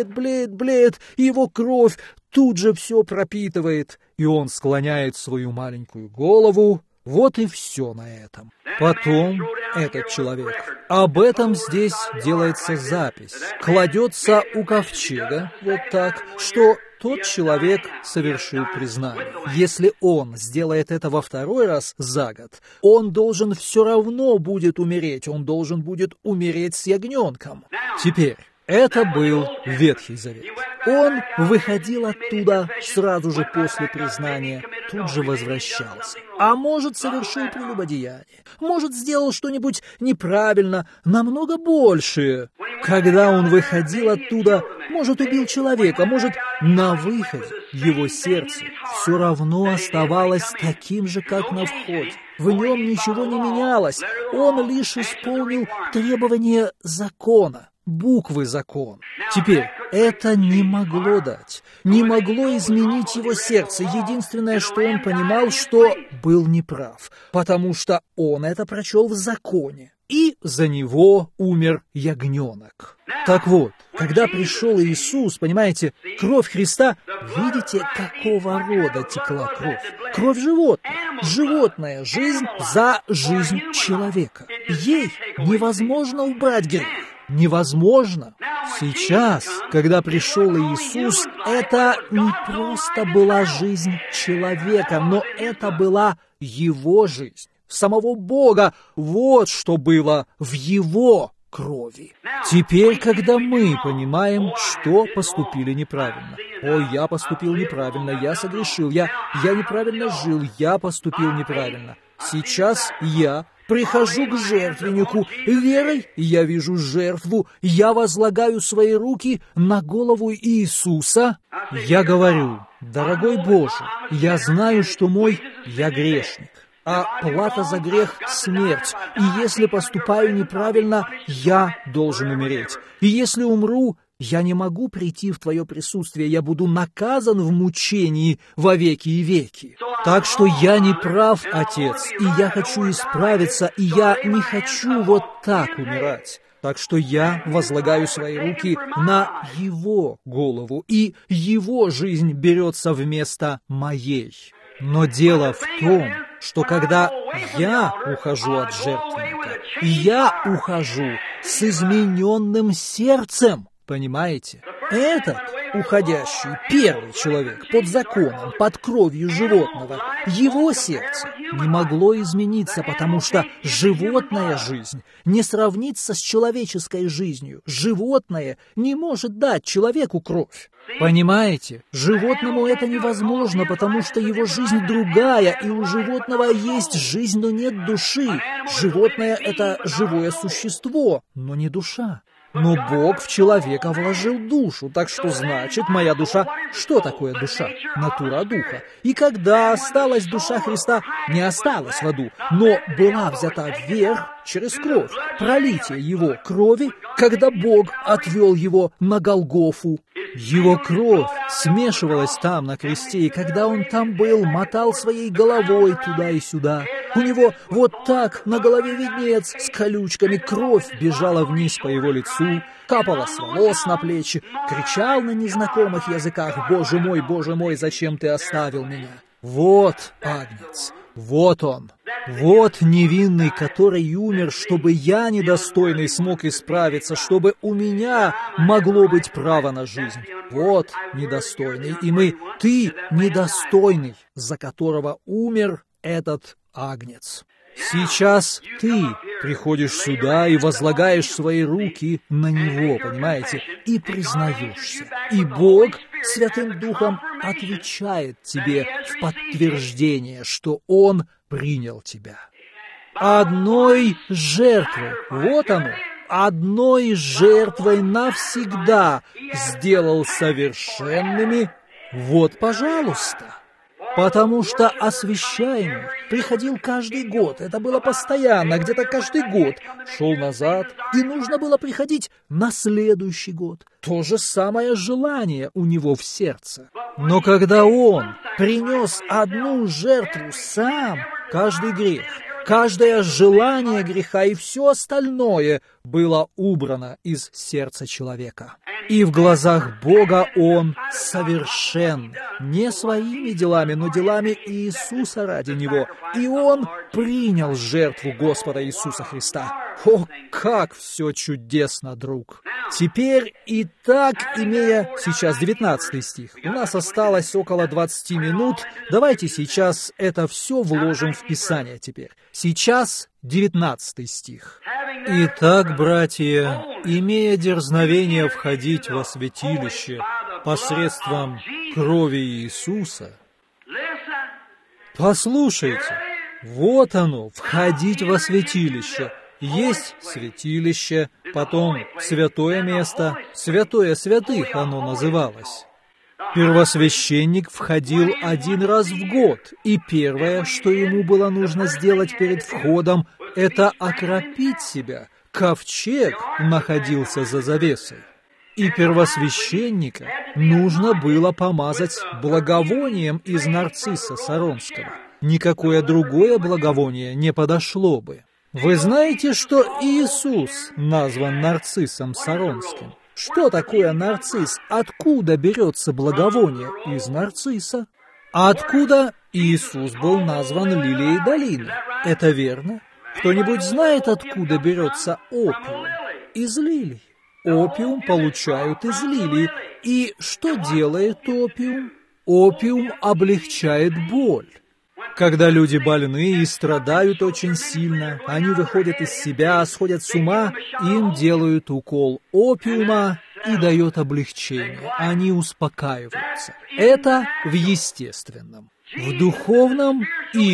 [SPEAKER 1] блеет, и его кровь тут же все пропитывает, и он склоняет свою маленькую голову. Вот и все на этом. Потом этот человек, об этом здесь делается запись, кладется у ковчега вот так, что тот человек совершил признание. Если он сделает это во второй раз за год, он должен все равно будет умереть, он должен будет умереть с ягненком. Теперь, это был Ветхий Завет. Он выходил оттуда сразу же после признания, тут же возвращался. А может, совершил прелюбодеяние, может, сделал что-нибудь неправильно, намного большее. Когда он выходил оттуда, может, убил человека, может, на выходе его сердце все равно оставалось таким же, как на входе. В нем ничего не менялось, он лишь исполнил требования закона. Буквы закона. Теперь, это не могло изменить его сердце. Единственное, что он понимал, что был неправ, потому что он это прочел в законе, и за него умер ягненок. Так вот, когда пришел Иисус, понимаете, кровь Христа, видите, какого рода текла кровь? Кровь животных. Животная жизнь за жизнь человека. Ей невозможно убрать грех. Невозможно. Сейчас, когда пришел Иисус, это не просто была жизнь человека, но это была Его жизнь, самого Бога. Вот что было в Его крови. Теперь, когда мы понимаем, что поступили неправильно. Ой, я поступил неправильно, я согрешил, я неправильно жил, я поступил неправильно. Сейчас я прихожу к жертвеннику, верой я вижу жертву, я возлагаю свои руки на голову Иисуса. Я говорю: дорогой Боже, я знаю, что я грешник, а плата за грех — смерть, и если поступаю неправильно, я должен умереть, и если умру, я не могу прийти в Твое присутствие, я буду наказан в мучении во веки и веки. Так что я не прав, Отец, и я хочу исправиться, и я не хочу вот так умирать. Так что я возлагаю свои руки на Его голову, и Его жизнь берется вместо моей. Но дело в том, что когда я ухожу от жертвенника, я ухожу с измененным сердцем. Понимаете? Этот уходящий первый человек под законом, под кровью животного, его сердце не могло измениться, потому что животная жизнь не сравнится с человеческой жизнью. Животное не может дать человеку кровь. Понимаете? Животному это невозможно, потому что его жизнь другая, и у животного есть жизнь, но нет души. Животное — это живое существо, но не душа. Но Бог в человека вложил душу, так что значит, моя душа... Что такое душа? Натура духа. И когда осталась душа Христа, не осталась в аду, но была взята вверх через кровь, пролитие Его крови, когда Бог отвел Его на Голгофу. Его кровь смешивалась там, на кресте, и когда он там был, мотал своей головой туда и сюда. У него вот так на голове венец с колючками, кровь бежала вниз по его лицу, капала с волос на плечи, кричал на незнакомых языках: Боже мой, зачем ты оставил меня?» Вот Агнец, вот он, вот невинный, который умер, чтобы я, недостойный, смог исправиться, чтобы у меня могло быть право на жизнь. Вот недостойный, и ты недостойный, за которого умер этот Агнец. Сейчас ты приходишь сюда и возлагаешь свои руки на него, понимаете, и признаешься. И Бог Святым Духом отвечает тебе в подтверждение, что Он принял тебя. Одной жертвой, вот оно, одной жертвой навсегда сделал совершенными, вот, пожалуйста. Потому что освящаемый приходил каждый год, это было постоянно, где-то каждый год шел назад, и нужно было приходить на следующий год. То же самое желание у него в сердце. Но когда он принес одну жертву сам, каждый грех, каждое желание греха и все остальное было убрано из сердца человека. И в глазах Бога он совершен, не своими делами, но делами Иисуса ради него. И он принял жертву Господа Иисуса Христа. О, как все чудесно, друг! Теперь и так, имея сейчас 19 стих, у нас осталось около 20 минут, давайте сейчас это все вложим в Писание теперь. Сейчас 19 стих. «Итак, братья, имея дерзновение входить во святилище посредством крови Иисуса...» Послушайте, вот оно, входить во святилище. Есть святилище, потом святое место, святое святых оно называлось. Первосвященник входил один раз в год, и первое, что ему было нужно сделать перед входом, это окропить себя. Ковчег находился за завесой. И первосвященника нужно было помазать благовонием из нарцисса саронского. Никакое другое благовоние не подошло бы. Вы знаете, что Иисус назван нарциссом саронским? Что такое нарцисс? Откуда берется благовоние? Из нарцисса. А откуда Иисус был назван лилией долины? Это верно? Кто-нибудь знает, откуда берется опиум? Из лилий. Опиум получают из лилий. И что делает опиум? Опиум облегчает боль. Когда люди больны и страдают очень сильно, они выходят из себя, сходят с ума, им делают укол опиума и дает облегчение. Они успокаиваются. Это в естественном. В духовном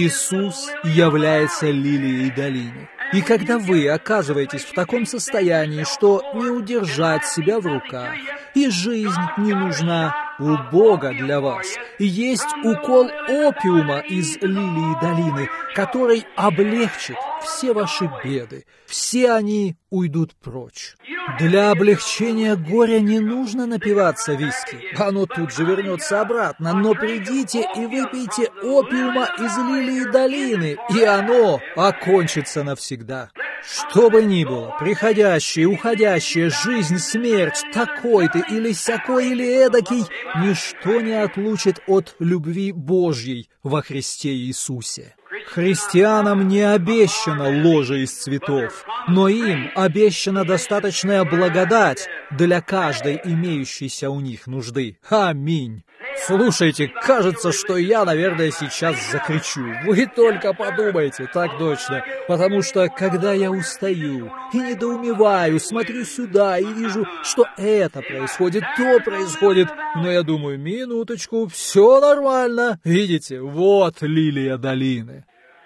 [SPEAKER 1] Иисус является лилией долины. И когда вы оказываетесь в таком состоянии, что не удержать себя в руках, и жизнь не нужна у Бога для вас, и есть укол опиума из лилии долины, который облегчит все ваши беды, все они уйдут прочь. Для облегчения горя не нужно напиваться виски, оно тут же вернется обратно, но придите и выпейте опиума из лилии долины, и оно окончится навсегда. Что бы ни было, приходящее, уходящее, жизнь, смерть, такой ты или сякой или эдакий, ничто не отлучит от любви Божьей во Христе Иисусе. Христианам не обещано ложе из цветов, но им обещана достаточная благодать для каждой имеющейся у них нужды. Аминь. Слушайте, кажется, что я, наверное, сейчас закричу. Вы только подумайте, так точно. Потому что, когда я устаю и недоумеваю, смотрю сюда и вижу, что это происходит, то происходит, но я думаю, минуточку, все нормально. Видите, вот лилия долины.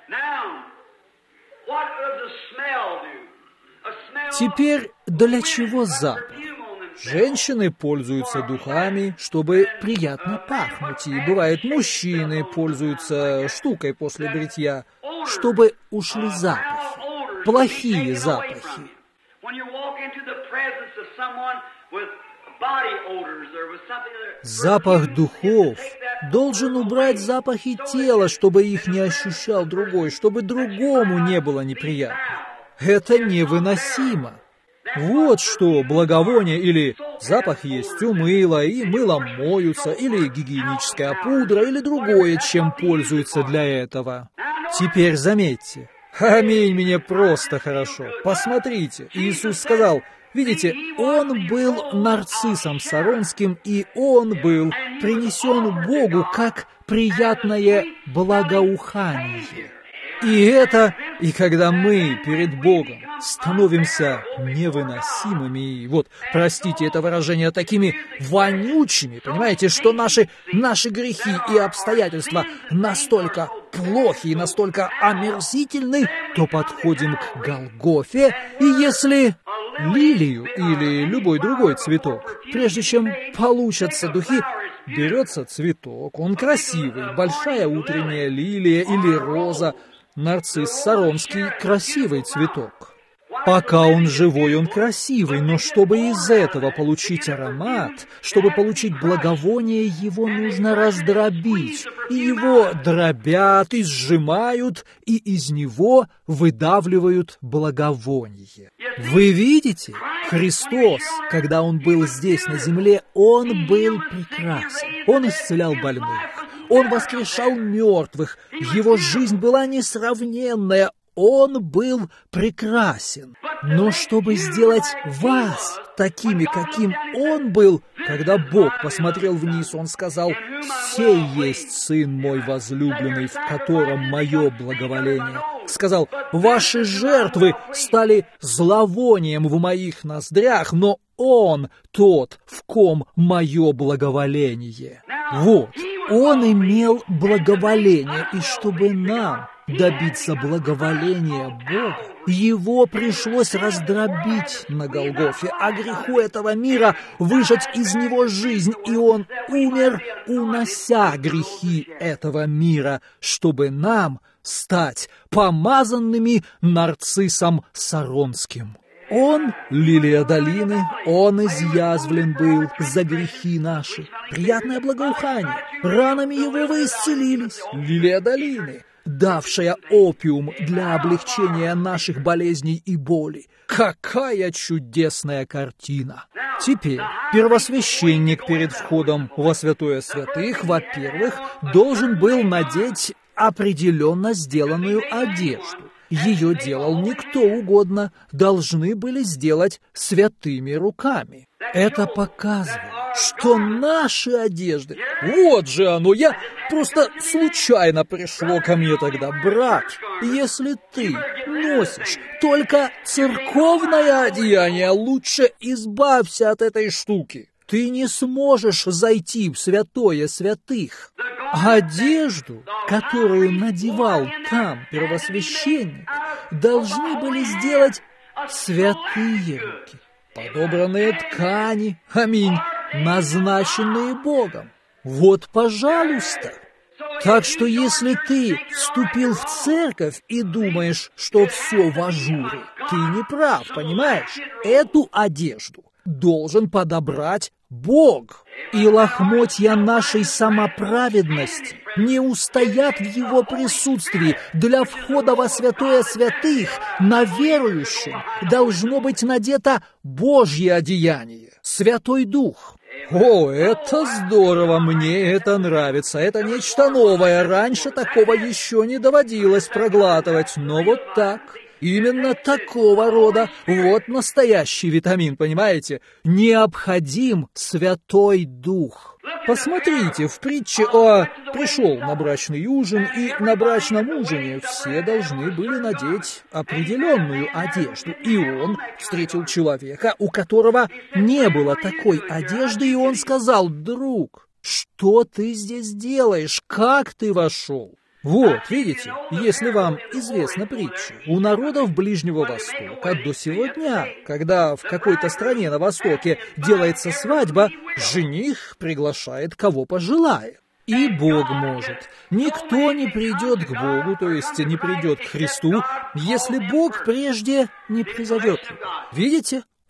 [SPEAKER 1] Теперь для чего запах? Женщины пользуются духами, чтобы приятно пахнуть, и бывает, мужчины пользуются штукой после бритья, чтобы ушли запахи, плохие запахи. Запах духов должен убрать запахи тела, чтобы их не ощущал другой, чтобы другому не было неприятно. Это невыносимо. Вот что благовоние или запах есть у мыла, и мылом моются, или гигиеническая пудра, или другое, чем пользуются для этого. Теперь заметьте, аминь, мне просто хорошо. Посмотрите, Иисус сказал, видите, Он был нарциссом Саронским, и Он был принесен Богу как приятное благоухание. И когда мы перед Богом становимся невыносимыми, и вот, простите это выражение, такими вонючими, понимаете, что наши грехи и обстоятельства настолько плохи и настолько омерзительны, то подходим к Голгофе, и если лилию или любой другой цветок, прежде чем получатся духи, берется цветок, он красивый, большая утренняя лилия или роза, нарцисс Саронский — красивый цветок. Пока он живой, он красивый, но чтобы из этого получить аромат, чтобы получить благовоние, его нужно раздробить. И его дробят, и сжимают, и из него выдавливают благовоние. Вы видите? Христос, когда Он был здесь на земле, Он был прекрасен. Он исцелял больных. Он воскрешал мертвых, его жизнь была несравненная, он был прекрасен. Но чтобы сделать вас такими, каким он был, когда Бог посмотрел вниз, он сказал, «Сей есть Сын мой возлюбленный, в котором мое благоволение». Сказал, «Ваши жертвы стали зловонием в моих ноздрях, но Он тот, в ком мое благоволение». Вот, Он имел благоволение, и чтобы нам добиться благоволения Бога, Его пришлось раздробить на Голгофе, а греху этого мира выжать из него жизнь, и Он умер, унося грехи этого мира, чтобы нам стать помазанными нарциссом Саронским. Он — лилия долины, Он изъязвлен был за грехи наши. Приятное благоухание, ранами Его вы исцелились, лилия долины, давшая опиум для облегчения наших болезней и боли. Какая чудесная картина! Теперь первосвященник перед входом во святое святых, во-первых, должен был надеть определенно сделанную одежду. Ее делал не кто угодно, должны были сделать святыми руками. Это показывало, что наши одежды... Вот же оно! Я просто случайно пришло ко мне тогда. Брат, если ты носишь только церковное одеяние, лучше избавься от этой штуки. Ты не сможешь зайти в святое святых. Одежду, которую надевал там первосвященник, должны были сделать святые руки. Подобранные ткани, аминь, назначенные Богом. Вот, пожалуйста. Так что если ты вступил в церковь и думаешь, что все в ажуре, ты не прав, понимаешь? Эту одежду должен подобрать Бог. И лохмотья нашей самоправедности не устоят в Его присутствии. Для входа во святое святых на верующем должно быть надето Божье одеяние, Святой Дух. О, это здорово, мне это нравится, это нечто новое, раньше такого еще не доводилось проглатывать, но вот так. Именно такого рода, вот настоящий витамин, понимаете? Необходим Святой Дух. Посмотрите, в притче «Пришел на брачный ужин», и на брачном ужине все должны были надеть определенную одежду. И он встретил человека, у которого не было такой одежды, и он сказал: «Друг, что ты здесь делаешь? Как ты вошел?» Вот, видите, если вам известна притча, у народов Ближнего Востока до сего дня, когда в какой-то стране на Востоке делается свадьба, жених приглашает кого пожелает. И Бог может. Никто не придет к Богу, то есть не придет к Христу, если Бог прежде не призовет его. Видите?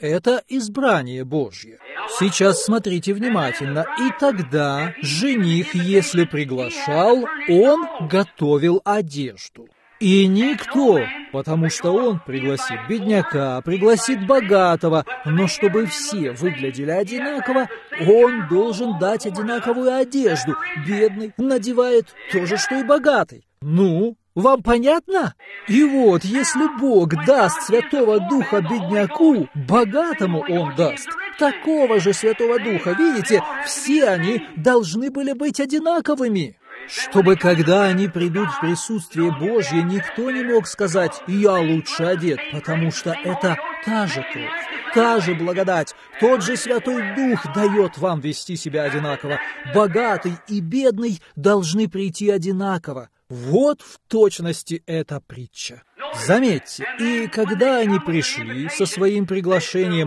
[SPEAKER 1] Это избрание Божье. Сейчас смотрите внимательно. И тогда жених, если приглашал, он готовил одежду. И никто, потому что он пригласит бедняка, пригласит богатого, но чтобы все выглядели одинаково, он должен дать одинаковую одежду. Бедный надевает то же, что и богатый. Ну, вам понятно? И вот, если Бог даст Святого Духа бедняку, богатому он даст такого же Святого Духа. Видите, все они должны были быть одинаковыми. Чтобы, когда они придут в присутствие Божье, никто не мог сказать «я лучше одет», потому что это та же кровь, та же благодать, тот же Святой Дух дает вам вести себя одинаково. Богатый и бедный должны прийти одинаково. Вот в точности эта притча. Заметьте, и когда они пришли со своим приглашением,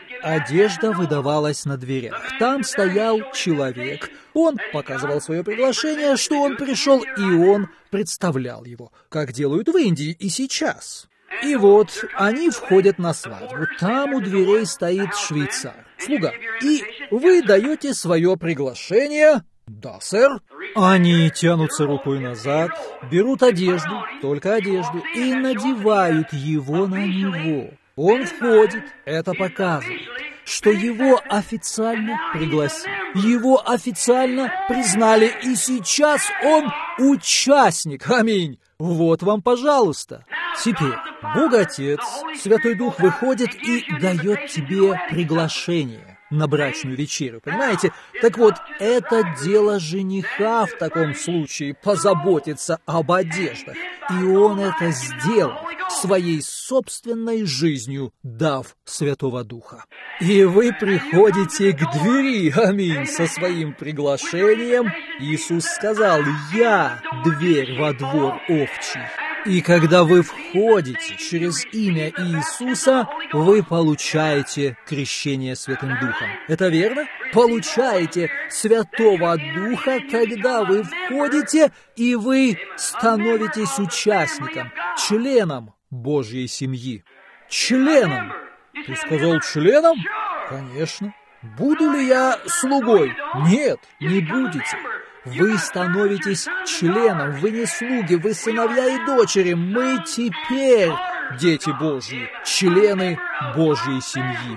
[SPEAKER 1] одежда выдавалась на дверях. Там стоял человек. Он показывал свое приглашение, что он пришел, и он представлял его, как делают в Индии и сейчас. И вот они входят на свадьбу. Там у дверей стоит швейцар, слуга. И вы даете свое приглашение. «Да, сэр». Они тянутся рукой назад, берут одежду, только одежду, и надевают его на него. Он входит, это показывает, что его официально пригласили, его официально признали, и сейчас он участник. Аминь. Вот вам, пожалуйста. Теперь Бог Отец, Святой Дух выходит и дает тебе приглашение на брачную вечерю, понимаете? Так вот, это дело жениха в таком случае позаботиться об одеждах. И он это сделал своей собственной жизнью, дав Святого Духа. И вы приходите к двери, аминь, со своим приглашением. Иисус сказал: «Я дверь во двор овчий». И когда вы входите через имя Иисуса, вы получаете крещение Святым Духом. Это верно? Получаете Святого Духа, когда вы входите, и вы становитесь участником, членом Божьей семьи. Членом. Ты сказал членом? Конечно. Буду ли я слугой? Нет, не будете. Вы становитесь членом, вы не слуги, вы сыновья и дочери. Мы теперь, дети Божьи, члены Божьей семьи.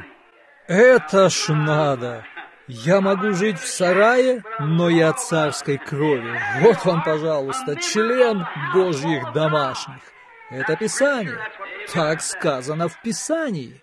[SPEAKER 1] Это ж надо! Я могу жить в сарае, но я царской крови. Вот вам, пожалуйста, член Божьих домашних. Это Писание. Так сказано в Писании.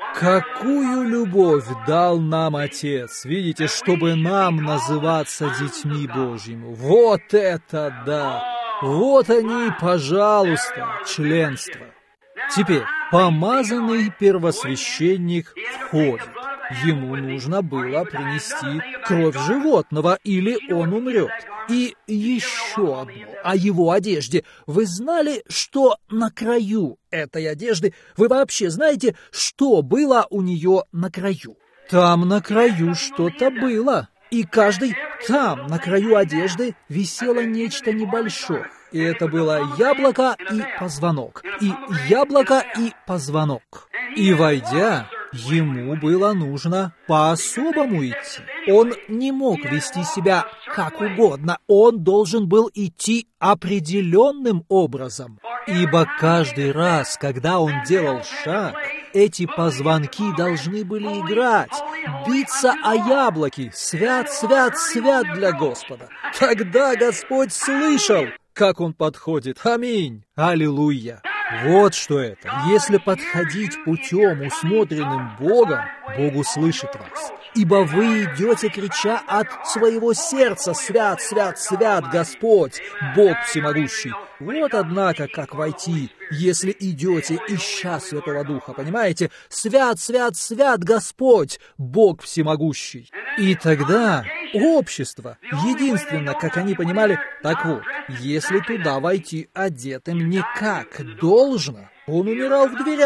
[SPEAKER 1] Какую любовь дал нам Отец, видите, чтобы нам называться детьми Божьими. Вот это да! Вот они, пожалуйста, членство. Теперь помазанный первосвященник входит. Ему нужно было принести кровь животного, или он умрет. И еще одно о его одежде. Вы знали, что на краю этой одежды, вы вообще знаете, что было у нее на краю? Там на краю что-то было. И каждый там, на краю одежды, висело нечто небольшое. И это было яблоко и позвонок. И яблоко и позвонок. И войдя, ему было нужно по-особому идти. Он не мог вести себя как угодно. Он должен был идти определенным образом. Ибо каждый раз, когда он делал шаг, эти позвонки должны были играть, биться о яблоки. Свят, свят, свят для Господа. Тогда Господь слышал, как он подходит. Аминь. Аллилуйя. Вот что это. Если подходить путем, усмотренным Богом, Бог услышит вас. Ибо вы идете, крича от своего сердца: «Свят, свят, свят Господь, Бог всемогущий». Вот, однако, как войти, если идете, ища Святого Духа, понимаете? «Свят, свят, свят Господь, Бог всемогущий». И тогда общество, единственно, как они понимали, так вот, если туда войти одетым не как должно, он умирал в дверях.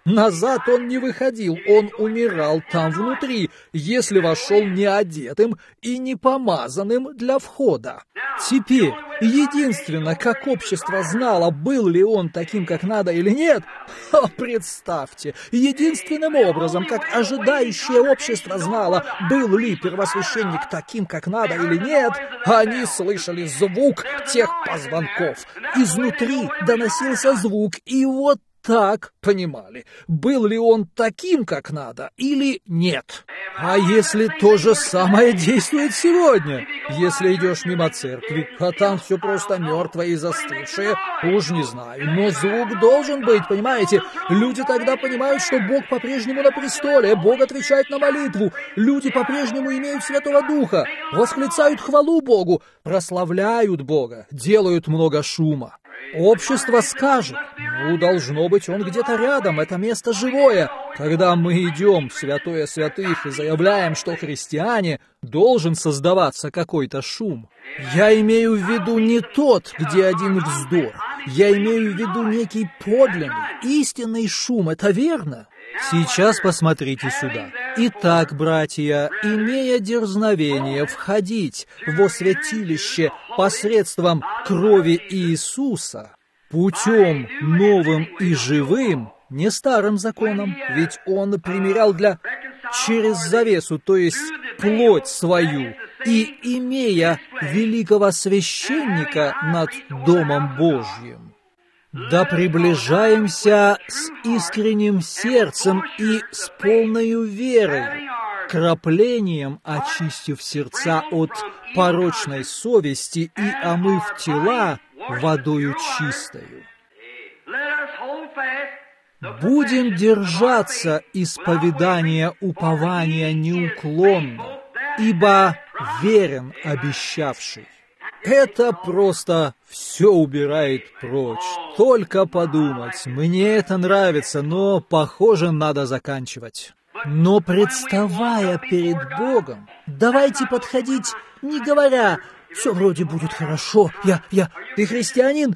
[SPEAKER 1] Назад он не выходил, он умирал там внутри, если вошел не одетым и не помазанным для входа. Теперь, единственное, как общество знало, был ли он таким, как надо или нет, представьте, единственным образом, как ожидающее общество знало, был ли первосвященник таким, как надо или нет, они слышали звук тех позвонков. Изнутри доносился звук, и вот так понимали, был ли он таким, как надо, или нет. А если то же самое действует сегодня? Если идешь мимо церкви, а там все просто мертвое и застывшее, уж не знаю, но звук должен быть, понимаете? Люди тогда понимают, что Бог по-прежнему на престоле, Бог отвечает на молитву, люди по-прежнему имеют Святого Духа, восклицают хвалу Богу, прославляют Бога, делают много шума. Общество скажет, должно быть, он где-то рядом, это место живое. Когда мы идем в святое святых и заявляем, что христиане, должен создаваться какой-то шум. Я имею в виду не тот, где один вздор. Я имею в виду некий подлинный, истинный шум, это верно? Сейчас посмотрите сюда. Итак, братья, имея дерзновение входить во святилище посредством крови Иисуса, путем новым и живым, не старым законом, ведь Он примирял через завесу, то есть плоть свою, и имея великого священника над Домом Божьим. Да приближаемся с искренним сердцем и с полною верой, краплением очистив сердца от порочной совести и омыв тела водою чистою. Будем держаться исповедания упования неуклонно, ибо верен обещавший. Это просто все убирает прочь. Только подумать, мне это нравится, но, похоже, надо заканчивать. Но представая перед Богом, давайте подходить, не говоря, все вроде будет хорошо, ты христианин?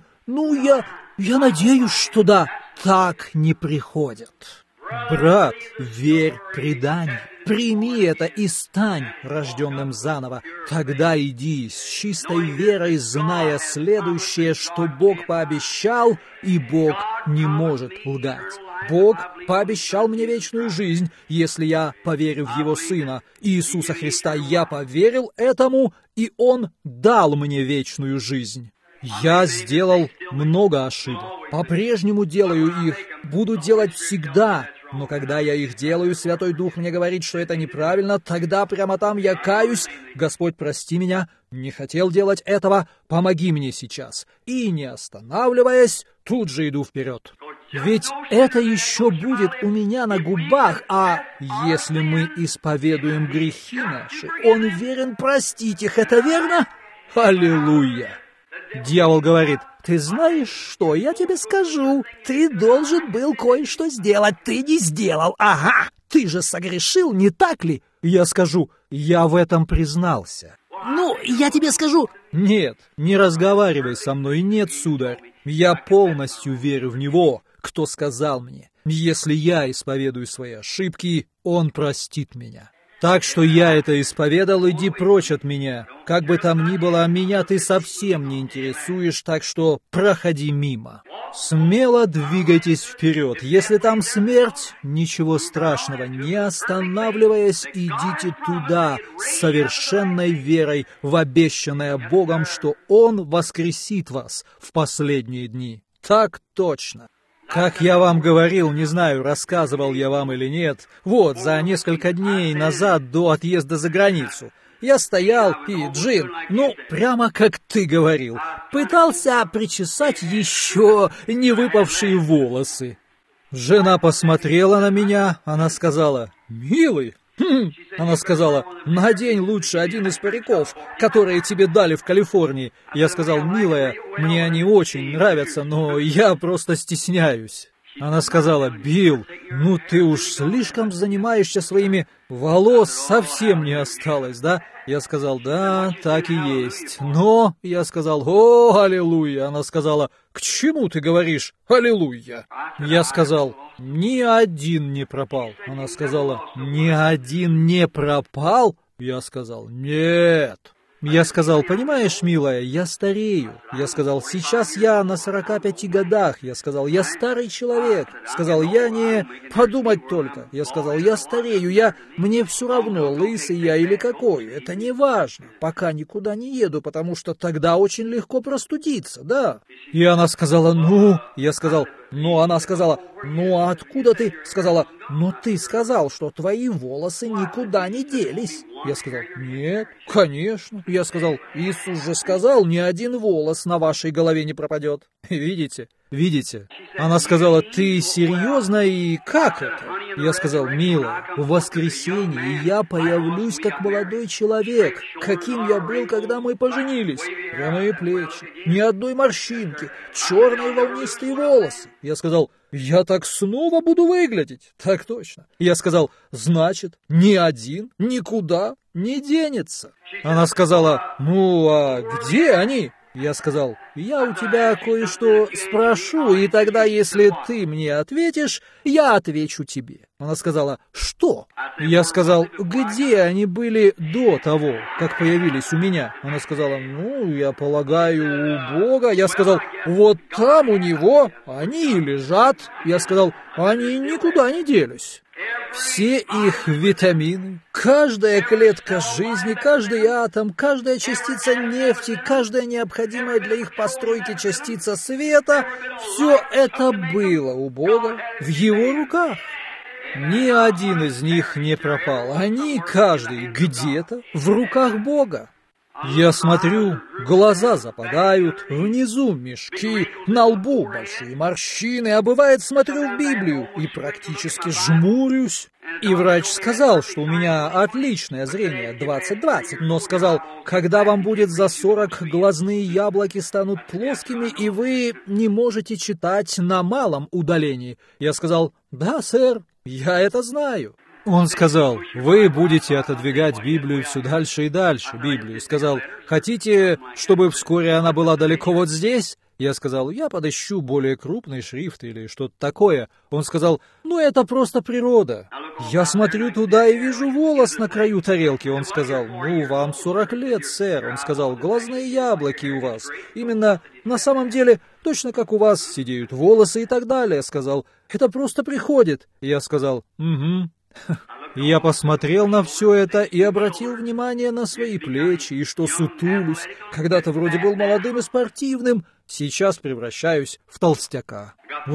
[SPEAKER 1] Я надеюсь, что да. Так не приходят. Брат, верь преданию. Прими это и стань рожденным заново. Тогда иди с чистой верой, зная следующее, что Бог пообещал, и Бог не может лгать. Бог пообещал мне вечную жизнь, если я поверю в Его Сына, Иисуса Христа. Я поверил этому, и Он дал мне вечную жизнь. Я сделал много ошибок. По-прежнему делаю их, буду делать всегда. Но когда я их делаю, Святой Дух мне говорит, что это неправильно, тогда прямо там я каюсь. Господь, прости меня, не хотел делать этого, помоги мне сейчас. И, не останавливаясь, тут же иду вперед. Ведь это еще будет у меня на губах, а если мы исповедуем грехи наши, Он верен простить их, это верно? Аллилуйя! Дьявол говорит: ты знаешь что, я тебе скажу, ты должен был кое-что сделать, ты не сделал, ага, ты же согрешил, не так ли? Я скажу: я в этом признался. Я тебе скажу... Нет, не разговаривай со мной, нет, сударь, я полностью верю в Него, кто сказал мне, если я исповедую свои ошибки, Он простит меня. Так что я это исповедал, иди прочь от меня. Как бы там ни было, меня ты совсем не интересуешь, так что проходи мимо. Смело двигайтесь вперед. Если там смерть, ничего страшного. Не останавливаясь, идите туда с совершенной верой в обещанное Богом, что Он воскресит вас в последние дни. Так точно. Как я вам говорил, не знаю, рассказывал я вам или нет, вот, за несколько дней назад до отъезда за границу, я стоял и, Джин, прямо как ты говорил, пытался причесать еще не выпавшие волосы. Жена посмотрела на меня, она сказала: «Милый». Она сказала: «Надень лучше один из париков, которые тебе дали в Калифорнии». Я сказал: «Милая, мне они очень нравятся, но я просто стесняюсь». Она сказала: «Билл, ну ты уж слишком занимаешься своими, волос совсем не осталось, да?» Я сказал: «Да, так и есть. Но...» Я сказал: «О, аллилуйя!» Она сказала: «К чему ты говоришь аллилуйя?» Я сказал: «Ни один не пропал». Она сказала: «Ни один не пропал?» Я сказал: «Нет». Я сказал: «Понимаешь, милая, я старею». Я сказал: «Сейчас я на 45 годах». Я сказал: «Я старый человек». Сказал: «Я не... Подумать только». Я сказал: «Я старею, мне все равно, лысый я или какой. Это не важно, пока никуда не еду, потому что тогда очень легко простудиться, да». И она сказала: «Ну...» Я сказал: «Ну...» Она сказала: «Ну, а откуда ты?» Сказала: «Ну, ты сказал, что твои волосы никуда не делись». Я сказал: «Нет, конечно». Я сказал: «Иисус же сказал, ни один волос на вашей голове не пропадет». Видите? Видите? Она сказала: «Ты серьезно, и как это?» Я сказал: «Милая, в воскресенье я появлюсь как молодой человек, каким я был, когда мы поженились. Прямые плечи, ни одной морщинки, черные волнистые волосы». Я сказал: «Я так снова буду выглядеть». Так точно. Я сказал: «Значит, ни один никуда не денется». Она сказала: «Ну, а где они?» Я сказал: «Я у тебя кое-что спрошу, и тогда, если ты мне ответишь, я отвечу тебе». Она сказала: «Что?» Я сказал: «Где они были до того, как появились у меня?» Она сказала: «Ну, я полагаю, у Бога». Я сказал: «Вот там у него они и лежат». Я сказал: «Они никуда не делись». Все их витамины, каждая клетка жизни, каждый атом, каждая частица нефти, каждая необходимая для их постройки частица света, все это было у Бога в Его руках. Ни один из них не пропал, они каждый где-то в руках Бога. Я смотрю, глаза западают, внизу мешки, на лбу большие морщины, а бывает смотрю в Библию и практически жмурюсь. И врач сказал, что у меня отличное зрение, 20/20, но сказал: когда вам будет за 40, глазные яблоки станут плоскими, и вы не можете читать на малом удалении. Я сказал: да, сэр, я это знаю. Он сказал: вы будете отодвигать Библию все дальше и дальше, Библию. Сказал: хотите, чтобы вскоре она была далеко вот здесь? Я сказал: я подыщу более крупный шрифт или что-то такое. Он сказал: ну это просто природа. Я смотрю туда и вижу волос на краю тарелки. Он сказал: ну вам 40 лет, сэр. Он сказал: глазные яблоки у вас. Именно на самом деле, точно как у вас сидеют волосы и так далее. Сказал: это просто приходит. Я сказал: угу. Я посмотрел на все это и обратил внимание на свои плечи, и что сутулюсь. Когда-то вроде был молодым и спортивным, сейчас превращаюсь в толстяка.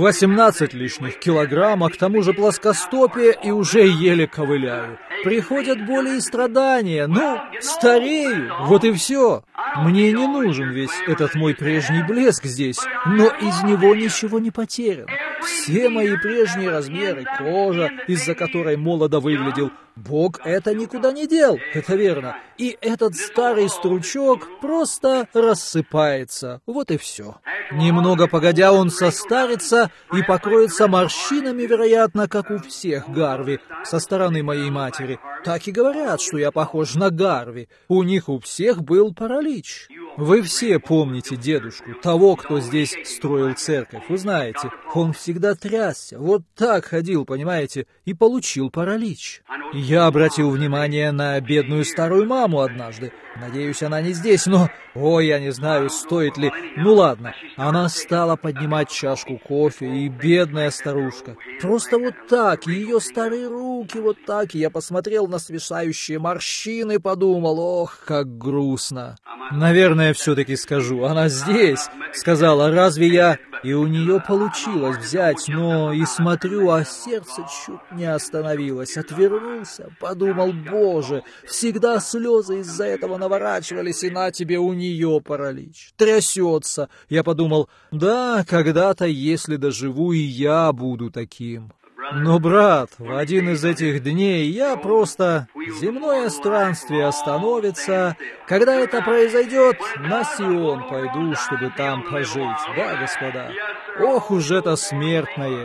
[SPEAKER 1] 18 лишних килограмм, а к тому же плоскостопие, и уже еле ковыляю. Приходят боли и страдания, старею, вот и все. Мне не нужен весь этот мой прежний блеск здесь, но из него ничего не потеряно. Все мои прежние размеры, кожа, из-за которой молодо выглядел, Бог это никуда не дел, это верно. И этот старый стручок просто рассыпается, вот и все. Немного погодя, он состарится и покроется морщинами, вероятно, как у всех Гарви, со стороны моей матери. Так и говорят, что я похож на Гарви. У них у всех был паралич. Вы все помните дедушку, того, кто здесь строил церковь. Вы знаете, он всегда трясся, вот так ходил, понимаете, и получил паралич. Я обратил внимание на бедную старую маму однажды. Надеюсь, она не здесь, но... Ой, я не знаю, стоит ли... Ну ладно, она стала поднимать чашку кофе, и бедная старушка. Просто вот так, и ее старые руки вот так, и я посмотрел на свисающие морщины, подумал: ох, как грустно. Наверное, все-таки скажу, она здесь. Сказала: разве я... И у нее получилось взять, но и смотрю, а сердце чуть не остановилось. Отвернулся, подумал: боже, всегда слезы из-за этого наворачивались, и на тебе у нее паралич. Трясется. Я подумал: да, когда-то, если доживу, и я буду таким. Но, брат, в один из этих дней я просто... Земное странствие остановится. Когда это произойдет, на Сион пойду, чтобы там пожить. Да, господа? Ох уж это смертное!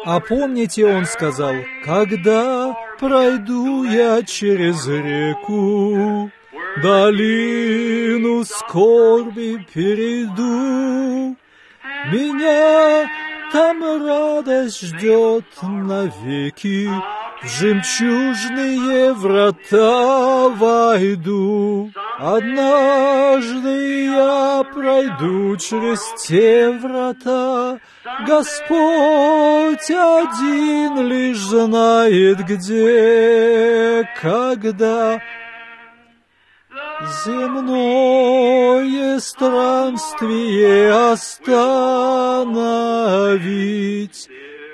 [SPEAKER 1] А помните, он сказал, «Когда пройду я через реку, долину скорби перейду, меня там радость ждет навеки, в жемчужные врата войду. Однажды я пройду через те врата, Господь один лишь знает где, когда. Земное странствие остановить,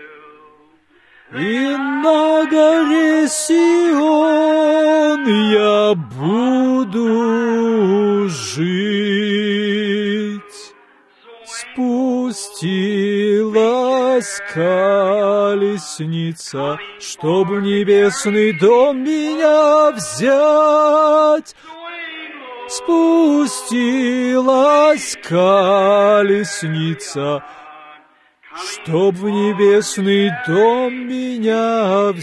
[SPEAKER 1] и на горе Сион я буду жить. Спустилась колесница, чтоб в небесный дом меня взять. Спустилась колесница, чтоб в небесный дом меня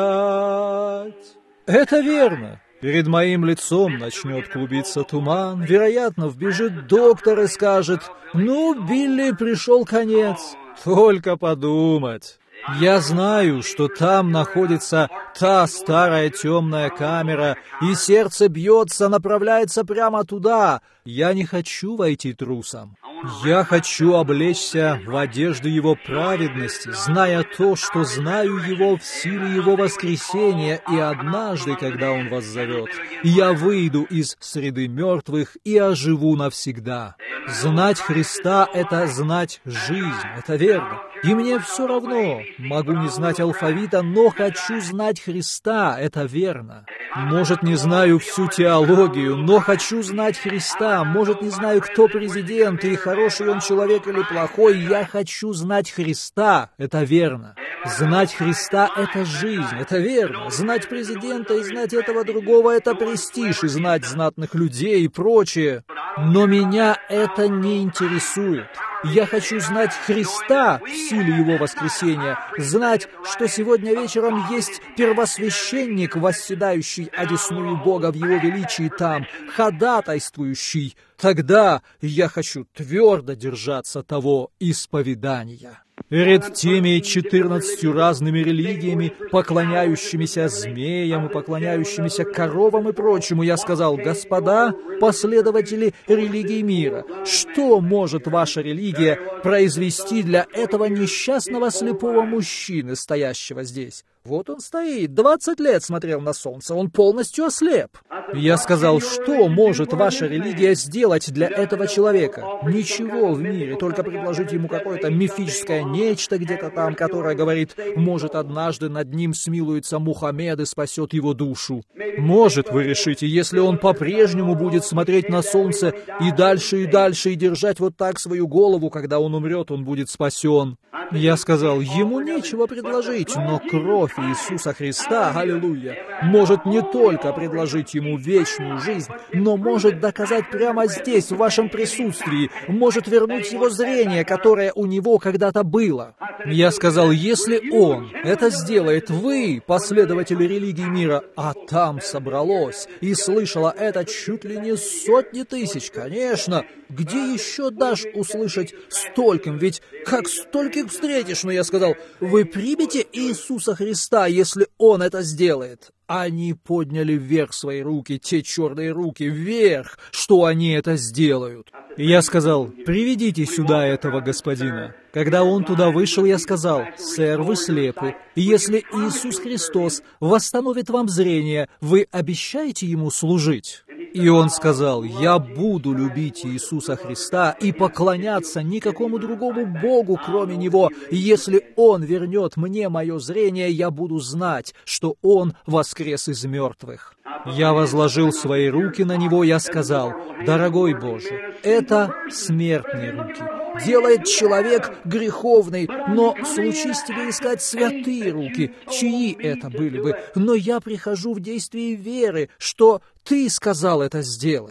[SPEAKER 1] взять. Это верно. Перед моим лицом начнет клубиться туман. Вероятно, вбежит доктор и скажет, «Ну, Билли, пришел конец». Только подумать. Я знаю, что там находится та старая темная камера, и сердце бьется, направляется прямо туда. Я не хочу войти трусом. Я хочу облечься в одежду Его праведности, зная то, что знаю Его в силе Его воскресения, и однажды, когда Он воззовет, я выйду из среды мертвых и оживу навсегда. Знать Христа — это знать жизнь, это верно. И мне все равно, могу не знать алфавита, но хочу знать Христа, это верно. Может, не знаю всю теологию, но хочу знать Христа. Может, не знаю, кто президент, и хороший он человек или плохой, я хочу знать Христа, это верно. Знать Христа — это жизнь, это верно. Знать президента и знать этого другого — это престиж, и знать знатных людей и прочее. Но меня это не интересует. Я хочу знать Христа в силе Его воскресения, знать, что сегодня вечером есть первосвященник, восседающий одесную Бога в Его величии там, ходатайствующий. Тогда я хочу твердо держаться того исповедания. Перед теми 14 разными религиями, поклоняющимися змеям и поклоняющимися коровам и прочему, я сказал, «Господа, последователи религии мира, что может ваша религия произвести для этого несчастного слепого мужчины, стоящего здесь? Вот он стоит, 20 лет смотрел на солнце, он полностью ослеп». Я сказал, «Что может ваша религия сделать для этого человека? Ничего в мире, только предложить ему какое-то мифическое нечто где-то там, которое говорит, может, однажды над ним смилуется Мухаммед и спасет его душу. Может, вы решите, если он по-прежнему будет смотреть на солнце и дальше, и держать вот так свою голову, когда он умрет, он будет спасен». Я сказал, ему нечего предложить, но кровь Иисуса Христа, аллилуйя, может не только предложить ему вечную жизнь, но может доказать прямо здесь, в вашем присутствии, может вернуть его зрение, которое у него когда-то было. Я сказал, если он это сделает, вы, последователи религии мира, а там собралось и слышало это чуть ли не сотни тысяч, конечно, где еще дашь услышать стольким, ведь как стольких встретишь, но я сказал, вы примете Иисуса Христа, если Он это сделает. Они подняли вверх свои руки, те черные руки, вверх, что они это сделают. И я сказал, приведите сюда этого господина. Когда он туда вышел, я сказал, сэр, вы слепы, и если Иисус Христос восстановит вам зрение, вы обещаете ему служить? И он сказал, я буду любить Иисуса Христа и поклоняться никакому другому Богу, кроме Него. И если Он вернет мне мое зрение, я буду знать, что Он воскрес из мертвых. Я возложил свои руки на него, я сказал, дорогой Боже, это смертные руки. Делает человек греховный, но случись тебе искать святые руки, чьи это были бы. Но я прихожу в действие веры, что Ты сказал это сделать.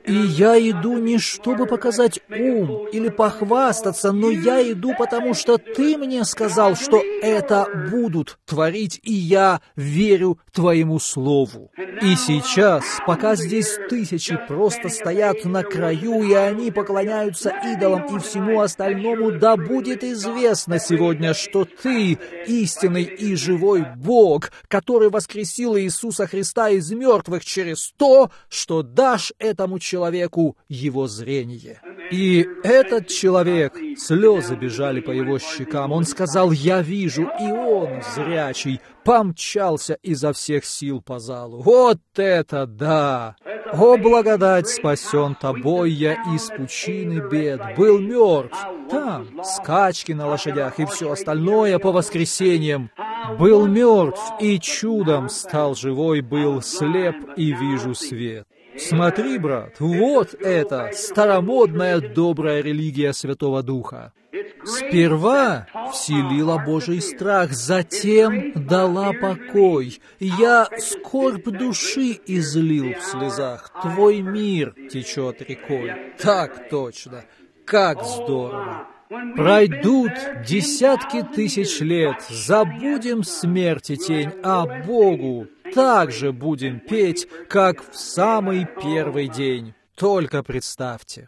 [SPEAKER 1] И я иду не чтобы показать ум или похвастаться, но я иду, потому что ты мне сказал, что это будут творить, и я верю твоему слову. И сейчас, пока здесь тысячи просто стоят на краю, и они поклоняются идолам и всему остальному, да будет известно сегодня, что ты истинный и живой Бог, который воскресил Иисуса Христа из мертвых через то, что дашь этому человеку его зрение. И этот человек, слезы бежали по его щекам, он сказал: «Я вижу», и он, зрячий, помчался изо всех сил по залу. Вот это да! О, благодать, спасен тобой я из пучины бед, был мертв, там скачки на лошадях и все остальное по воскресеньям. Был мертв и чудом стал живой, был слеп и вижу свет. Смотри, брат, вот это старомодная добрая религия Святого Духа. Сперва вселила Божий страх, затем дала покой. Я скорбь души излил в слезах, твой мир течет рекой. Так точно, как здорово! Пройдут десятки тысяч лет, забудем смерти тень, а Богу также будем петь, как в самый первый день. Только представьте.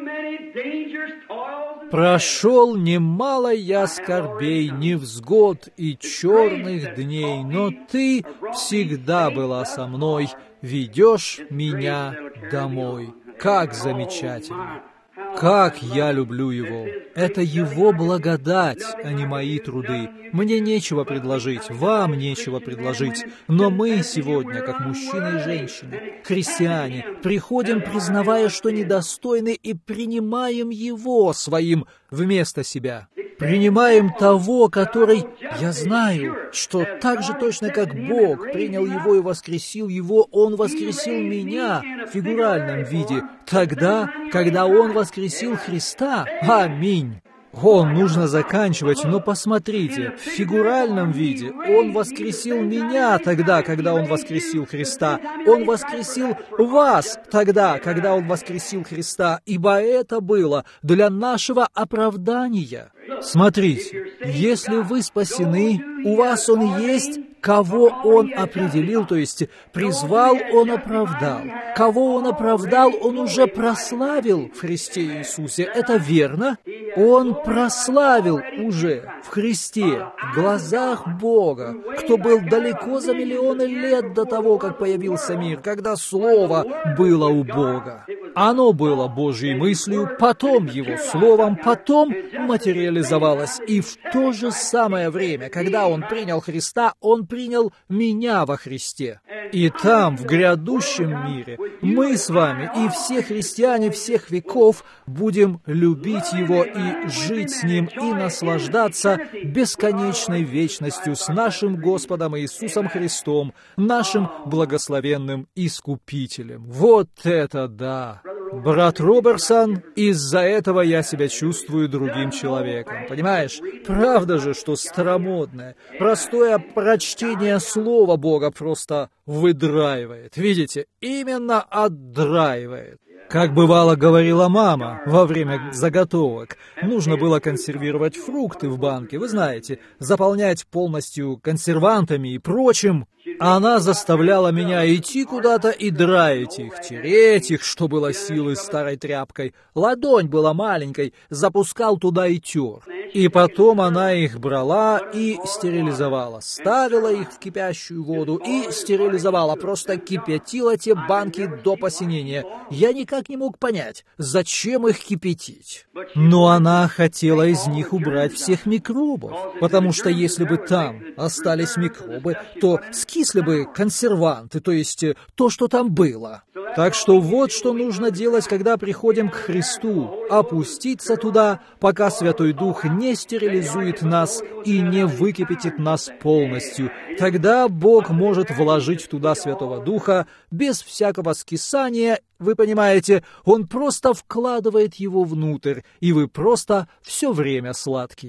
[SPEAKER 1] Прошел немало я скорбей, невзгод и черных дней, но ты всегда была со мной, ведешь меня домой. Как замечательно! Как я люблю Его! Это Его благодать, а не мои труды. Мне нечего предложить, вам нечего предложить. Но мы сегодня, как мужчины и женщины, христиане, приходим, признавая, что недостойны, и принимаем Его своим вместо себя. Принимаем того, который, я знаю, что так же точно, как Бог принял Его и воскресил Его, Он воскресил меня в фигуральном виде, тогда, когда Он воскресил Христа. Аминь. Нужно заканчивать, но посмотрите, в фигуральном виде Он воскресил меня тогда, когда Он воскресил Христа. Он воскресил вас тогда, когда Он воскресил Христа, ибо это было для нашего оправдания. Смотрите, если вы спасены, у вас Он есть, кого Он определил, то есть призвал, Он оправдал. Кого Он оправдал, Он уже прославил в Христе Иисусе. Это верно? Он прославил уже в Христе, в глазах Бога, кто был далеко за миллионы лет до того, как появился мир, когда Слово было у Бога. Оно было Божьей мыслью, потом Его Словом, потом материализовалось. И в то же самое время, когда Он принял Христа, Он принял меня во Христе. И там, в грядущем мире, мы с вами и все христиане всех веков будем любить Его и жить с Ним, и наслаждаться бесконечной вечностью с нашим Господом Иисусом Христом, нашим благословенным Искупителем. Вот это да! Брат Роберсон, из-за этого я себя чувствую другим человеком. Понимаешь? Правда же, что старомодное, простое прочтение Слова Бога просто выдраивает. Видите? Именно отдраивает. Как бывало говорила мама во время заготовок, нужно было консервировать фрукты в банке, вы знаете, заполнять полностью консервантами и прочим. Она заставляла меня идти куда-то и драить их, тереть их, что было силы, старой тряпкой. Ладонь была маленькой, запускал туда и тер. И потом она их брала и стерилизовала, ставила их в кипящую воду и стерилизовала, просто кипятила те банки до посинения. Я никак не мог понять, зачем их кипятить. Но она хотела из них убрать всех микробов, потому что если бы там остались микробы, то скисли бы консерванты, то есть то, что там было. Так что вот что нужно делать, когда приходим к Христу: опуститься туда, пока Святой Дух не стерилизует нас и не выкипятит нас полностью. Тогда Бог может вложить туда Святого Духа без всякого скисания. Вы понимаете, Он просто вкладывает его внутрь, и вы просто все время сладкие.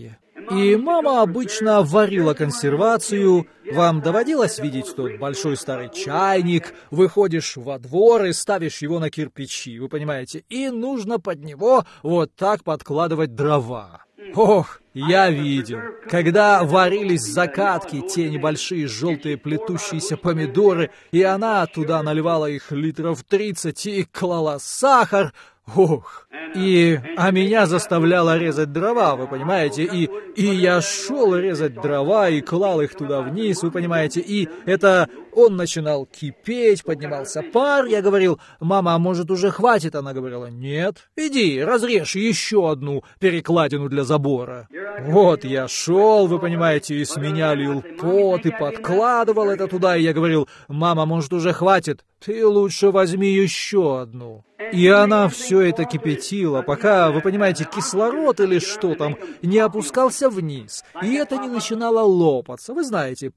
[SPEAKER 1] И мама обычно варила консервацию. Вам доводилось видеть тот большой старый чайник? Выходишь во двор и ставишь его на кирпичи, вы понимаете? И нужно под него вот так подкладывать дрова. Ох, я видел, когда варились закатки, те небольшие желтые плетущиеся помидоры, и она туда наливала их литров 30 и клала сахар. Ох, а меня заставляло резать дрова, вы понимаете, и я шел резать дрова и клал их туда вниз, вы понимаете, и это он начинал кипеть, поднимался пар, я говорил: мама, а может уже хватит? Она говорила: нет, иди, разрежь еще одну перекладину для забора. Вот я шел, вы понимаете, и с меня лил пот, и подкладывал это туда, и я говорил: мама, может уже хватит? Ты лучше возьми еще одну. И она все это кипятила, пока, вы понимаете, кислород или что там не опускался вниз, и это не начинало лопаться, вы знаете,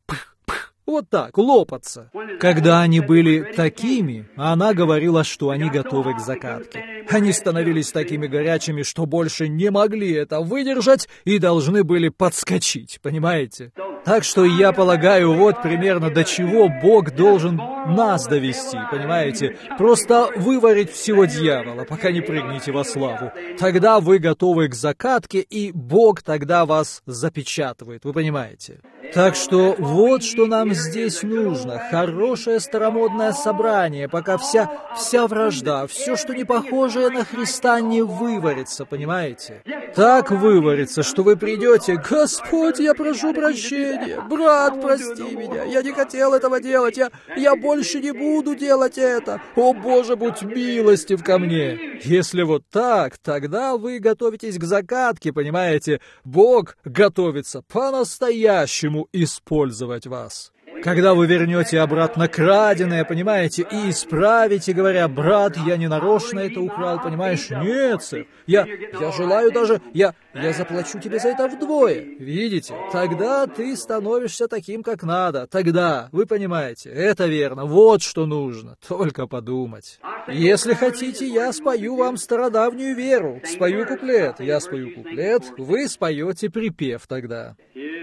[SPEAKER 1] вот так, лопаться. Когда они были такими, она говорила, что они готовы к закатке. Они становились такими горячими, что больше не могли это выдержать и должны были подскочить, понимаете? Так что я полагаю, вот примерно до чего Бог должен нас довести, понимаете? Просто выварить всего дьявола, пока не прыгнете во славу. Тогда вы готовы к закатке, и Бог тогда вас запечатывает, вы понимаете? Так что вот что нам здесь нужно. Хорошее старомодное собрание, пока вся вражда, все, что не похожее на Христа, не выварится, понимаете? Так выварится, что вы придете: Господь, я прошу прощения, брат, прости меня, я не хотел этого делать, я больше не буду делать это, о Боже, будь милостив ко мне. Если вот так, тогда вы готовитесь к закатке, понимаете? Бог готовится по-настоящему использовать вас. Когда вы вернете обратно краденое, понимаете, и исправите, говоря: брат, я не нарочно это украл, понимаешь? Нет, сэр, я желаю даже, я заплачу тебе за это вдвое. Видите? Тогда ты становишься таким, как надо. Тогда, вы понимаете, это верно, вот что нужно, только подумать. Если хотите, я спою вам стародавнюю веру, спою куплет, я спою куплет, вы споете припев тогда.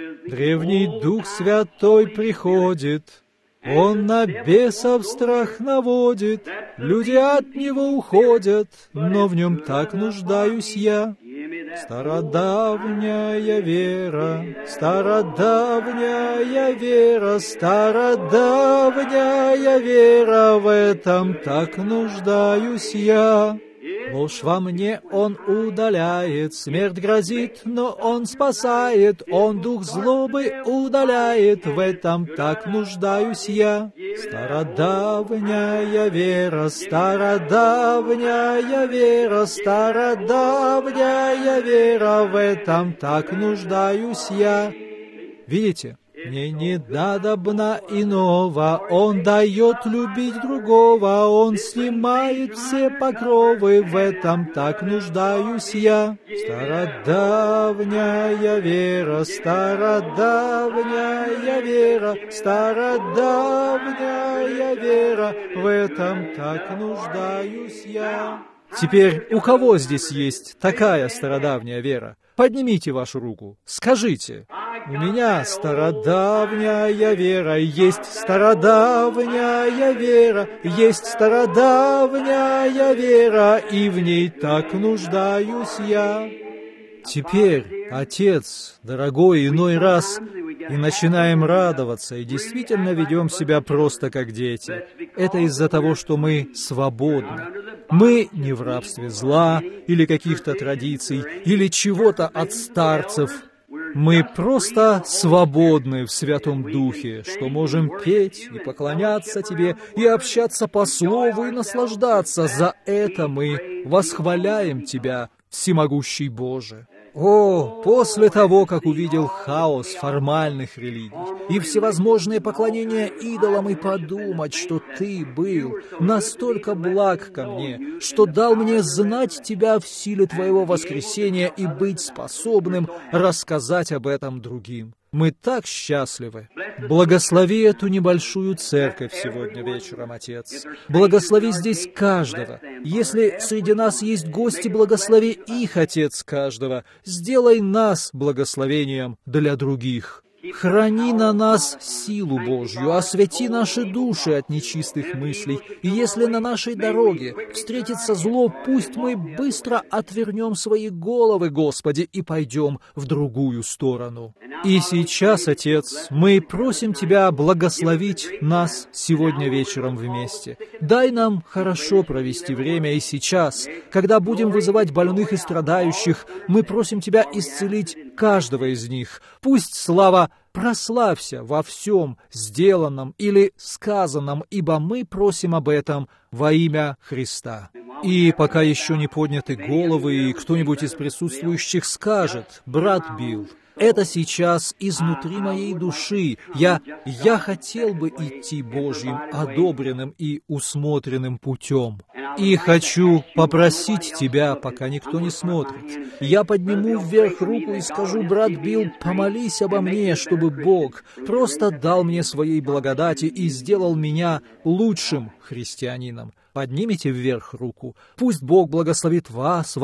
[SPEAKER 1] Древний Дух Святой приходит, Он на бесов страх наводит, люди от Него уходят, но в Нем так нуждаюсь я. Стародавняя вера, стародавняя вера, стародавняя вера, в этом так нуждаюсь я. Ложь во мне Он удаляет, смерть грозит, но Он спасает, Он дух злобы удаляет, в этом так нуждаюсь я. Стародавняя вера, стародавняя вера, стародавняя вера, в этом так нуждаюсь я. Видите? Мне не надобно иного, Он дает любить другого, Он снимает все покровы, в этом так нуждаюсь я. Стародавняя вера, стародавняя вера, стародавняя вера, в этом так нуждаюсь я. Теперь у кого здесь есть такая стародавняя вера? Поднимите вашу руку, скажите: у меня стародавняя вера, есть стародавняя вера, есть стародавняя вера, и в ней так нуждаюсь я. Теперь, Отец, дорогой, иной раз и начинаем радоваться, и действительно ведем себя просто как дети. Это из-за того, что мы свободны. Мы не в рабстве зла или каких-то традиций, или чего-то от старцев. Мы просто свободны в Святом Духе, что можем петь и поклоняться Тебе, и общаться по Слову, и наслаждаться. За это мы восхваляем Тебя, всемогущий Боже. О, после того, как увидел хаос формальных религий и всевозможные поклонения идолам, и подумать, что Ты был настолько благ ко мне, что дал мне знать Тебя в силе Твоего воскресения и быть способным рассказать об этом другим. Мы так счастливы. Благослови эту небольшую церковь сегодня вечером, Отец. Благослови здесь каждого. Если среди нас есть гости, благослови их, Отец, каждого. Сделай нас благословением для других. Храни на нас силу Божью, освети наши души от нечистых мыслей. И если на нашей дороге встретится зло, пусть мы быстро отвернем свои головы, Господи, и пойдем в другую сторону. И сейчас, Отец, мы просим Тебя благословить нас сегодня вечером вместе. Дай нам хорошо провести время и сейчас, когда будем вызывать больных и страдающих, мы просим Тебя исцелить каждого из них. Пусть слава прославься во всем сделанном или сказанном, ибо мы просим об этом во имя Христа. И пока еще не подняты головы, и кто-нибудь из присутствующих скажет: «Брат Билл, это сейчас изнутри моей души. Я хотел бы идти Божьим, одобренным и усмотренным путем. И хочу попросить Тебя, пока никто не смотрит. Я подниму вверх руку и скажу: брат Билл, помолись обо мне, чтобы Бог просто дал мне своей благодати и сделал меня лучшим христианином. Поднимите вверх руку. Пусть Бог благословит вас.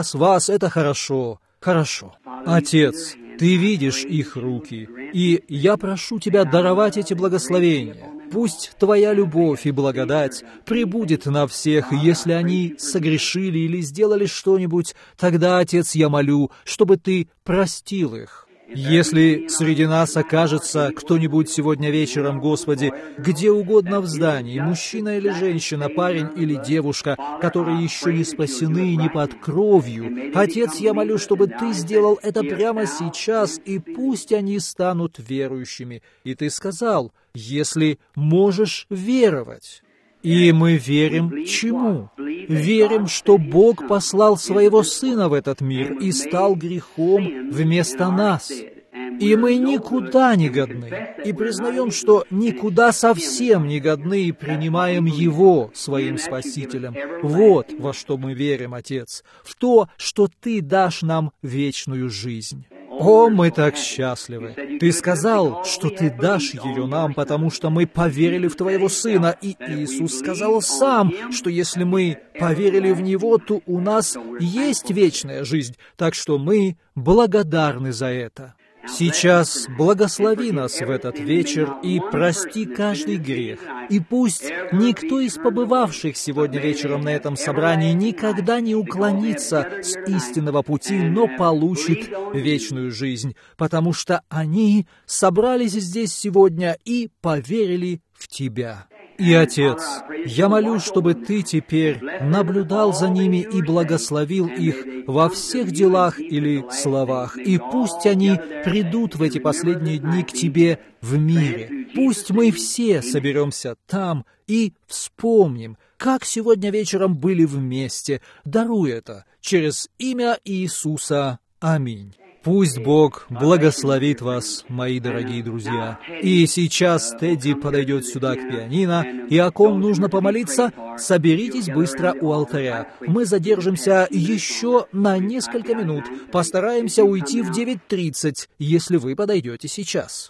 [SPEAKER 1] Это хорошо. Хорошо. Отец, Ты видишь их руки, и я прошу Тебя даровать эти благословения. Пусть Твоя любовь и благодать пребудет на всех, и если они согрешили или сделали что-нибудь, тогда, Отец, я молю, чтобы Ты простил их. Если среди нас окажется кто-нибудь сегодня вечером, Господи, где угодно в здании, мужчина или женщина, парень или девушка, которые еще не спасены ни под кровью, Отец, я молю, чтобы Ты сделал это прямо сейчас, и пусть они станут верующими. И Ты сказал: если можешь веровать. И мы верим чему? Верим, что Бог послал Своего Сына в этот мир и стал грехом вместо нас. И мы никуда не годны. И признаем, что никуда совсем не годны, и принимаем Его своим Спасителем. Вот во что мы верим, Отец. В то, что Ты дашь нам вечную жизнь. О, мы так счастливы! Ты сказал, что Ты дашь ее нам, потому что мы поверили в Твоего Сына, и Иисус сказал сам, что если мы поверили в Него, то у нас есть вечная жизнь, так что мы благодарны за это. Сейчас благослови нас в этот вечер и прости каждый грех. И пусть никто из побывавших сегодня вечером на этом собрании никогда не уклонится с истинного пути, но получит вечную жизнь, потому что они собрались здесь сегодня и поверили в Тебя. И, Отец, я молю, чтобы Ты теперь наблюдал за ними и благословил их во всех делах или словах, и пусть они придут в эти последние дни к Тебе в мире. Пусть мы все соберемся там и вспомним, как сегодня вечером были вместе. Даруй это через имя Иисуса. Аминь. Пусть Бог благословит вас, мои дорогие друзья. И сейчас Тедди подойдет сюда к пианино, и о ком нужно помолиться, соберитесь быстро у алтаря. Мы задержимся еще на несколько минут, постараемся уйти в 9:30, если вы подойдете сейчас.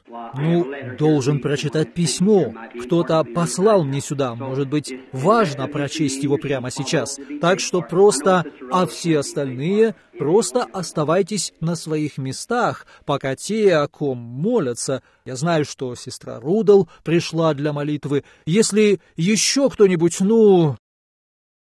[SPEAKER 1] Должен прочитать письмо. Кто-то послал мне сюда, может быть, важно прочесть его прямо сейчас. Так что а все остальные просто оставайтесь на своих местах, пока те, о ком молятся. Я знаю, что сестра Рудл пришла для молитвы. Если еще кто-нибудь,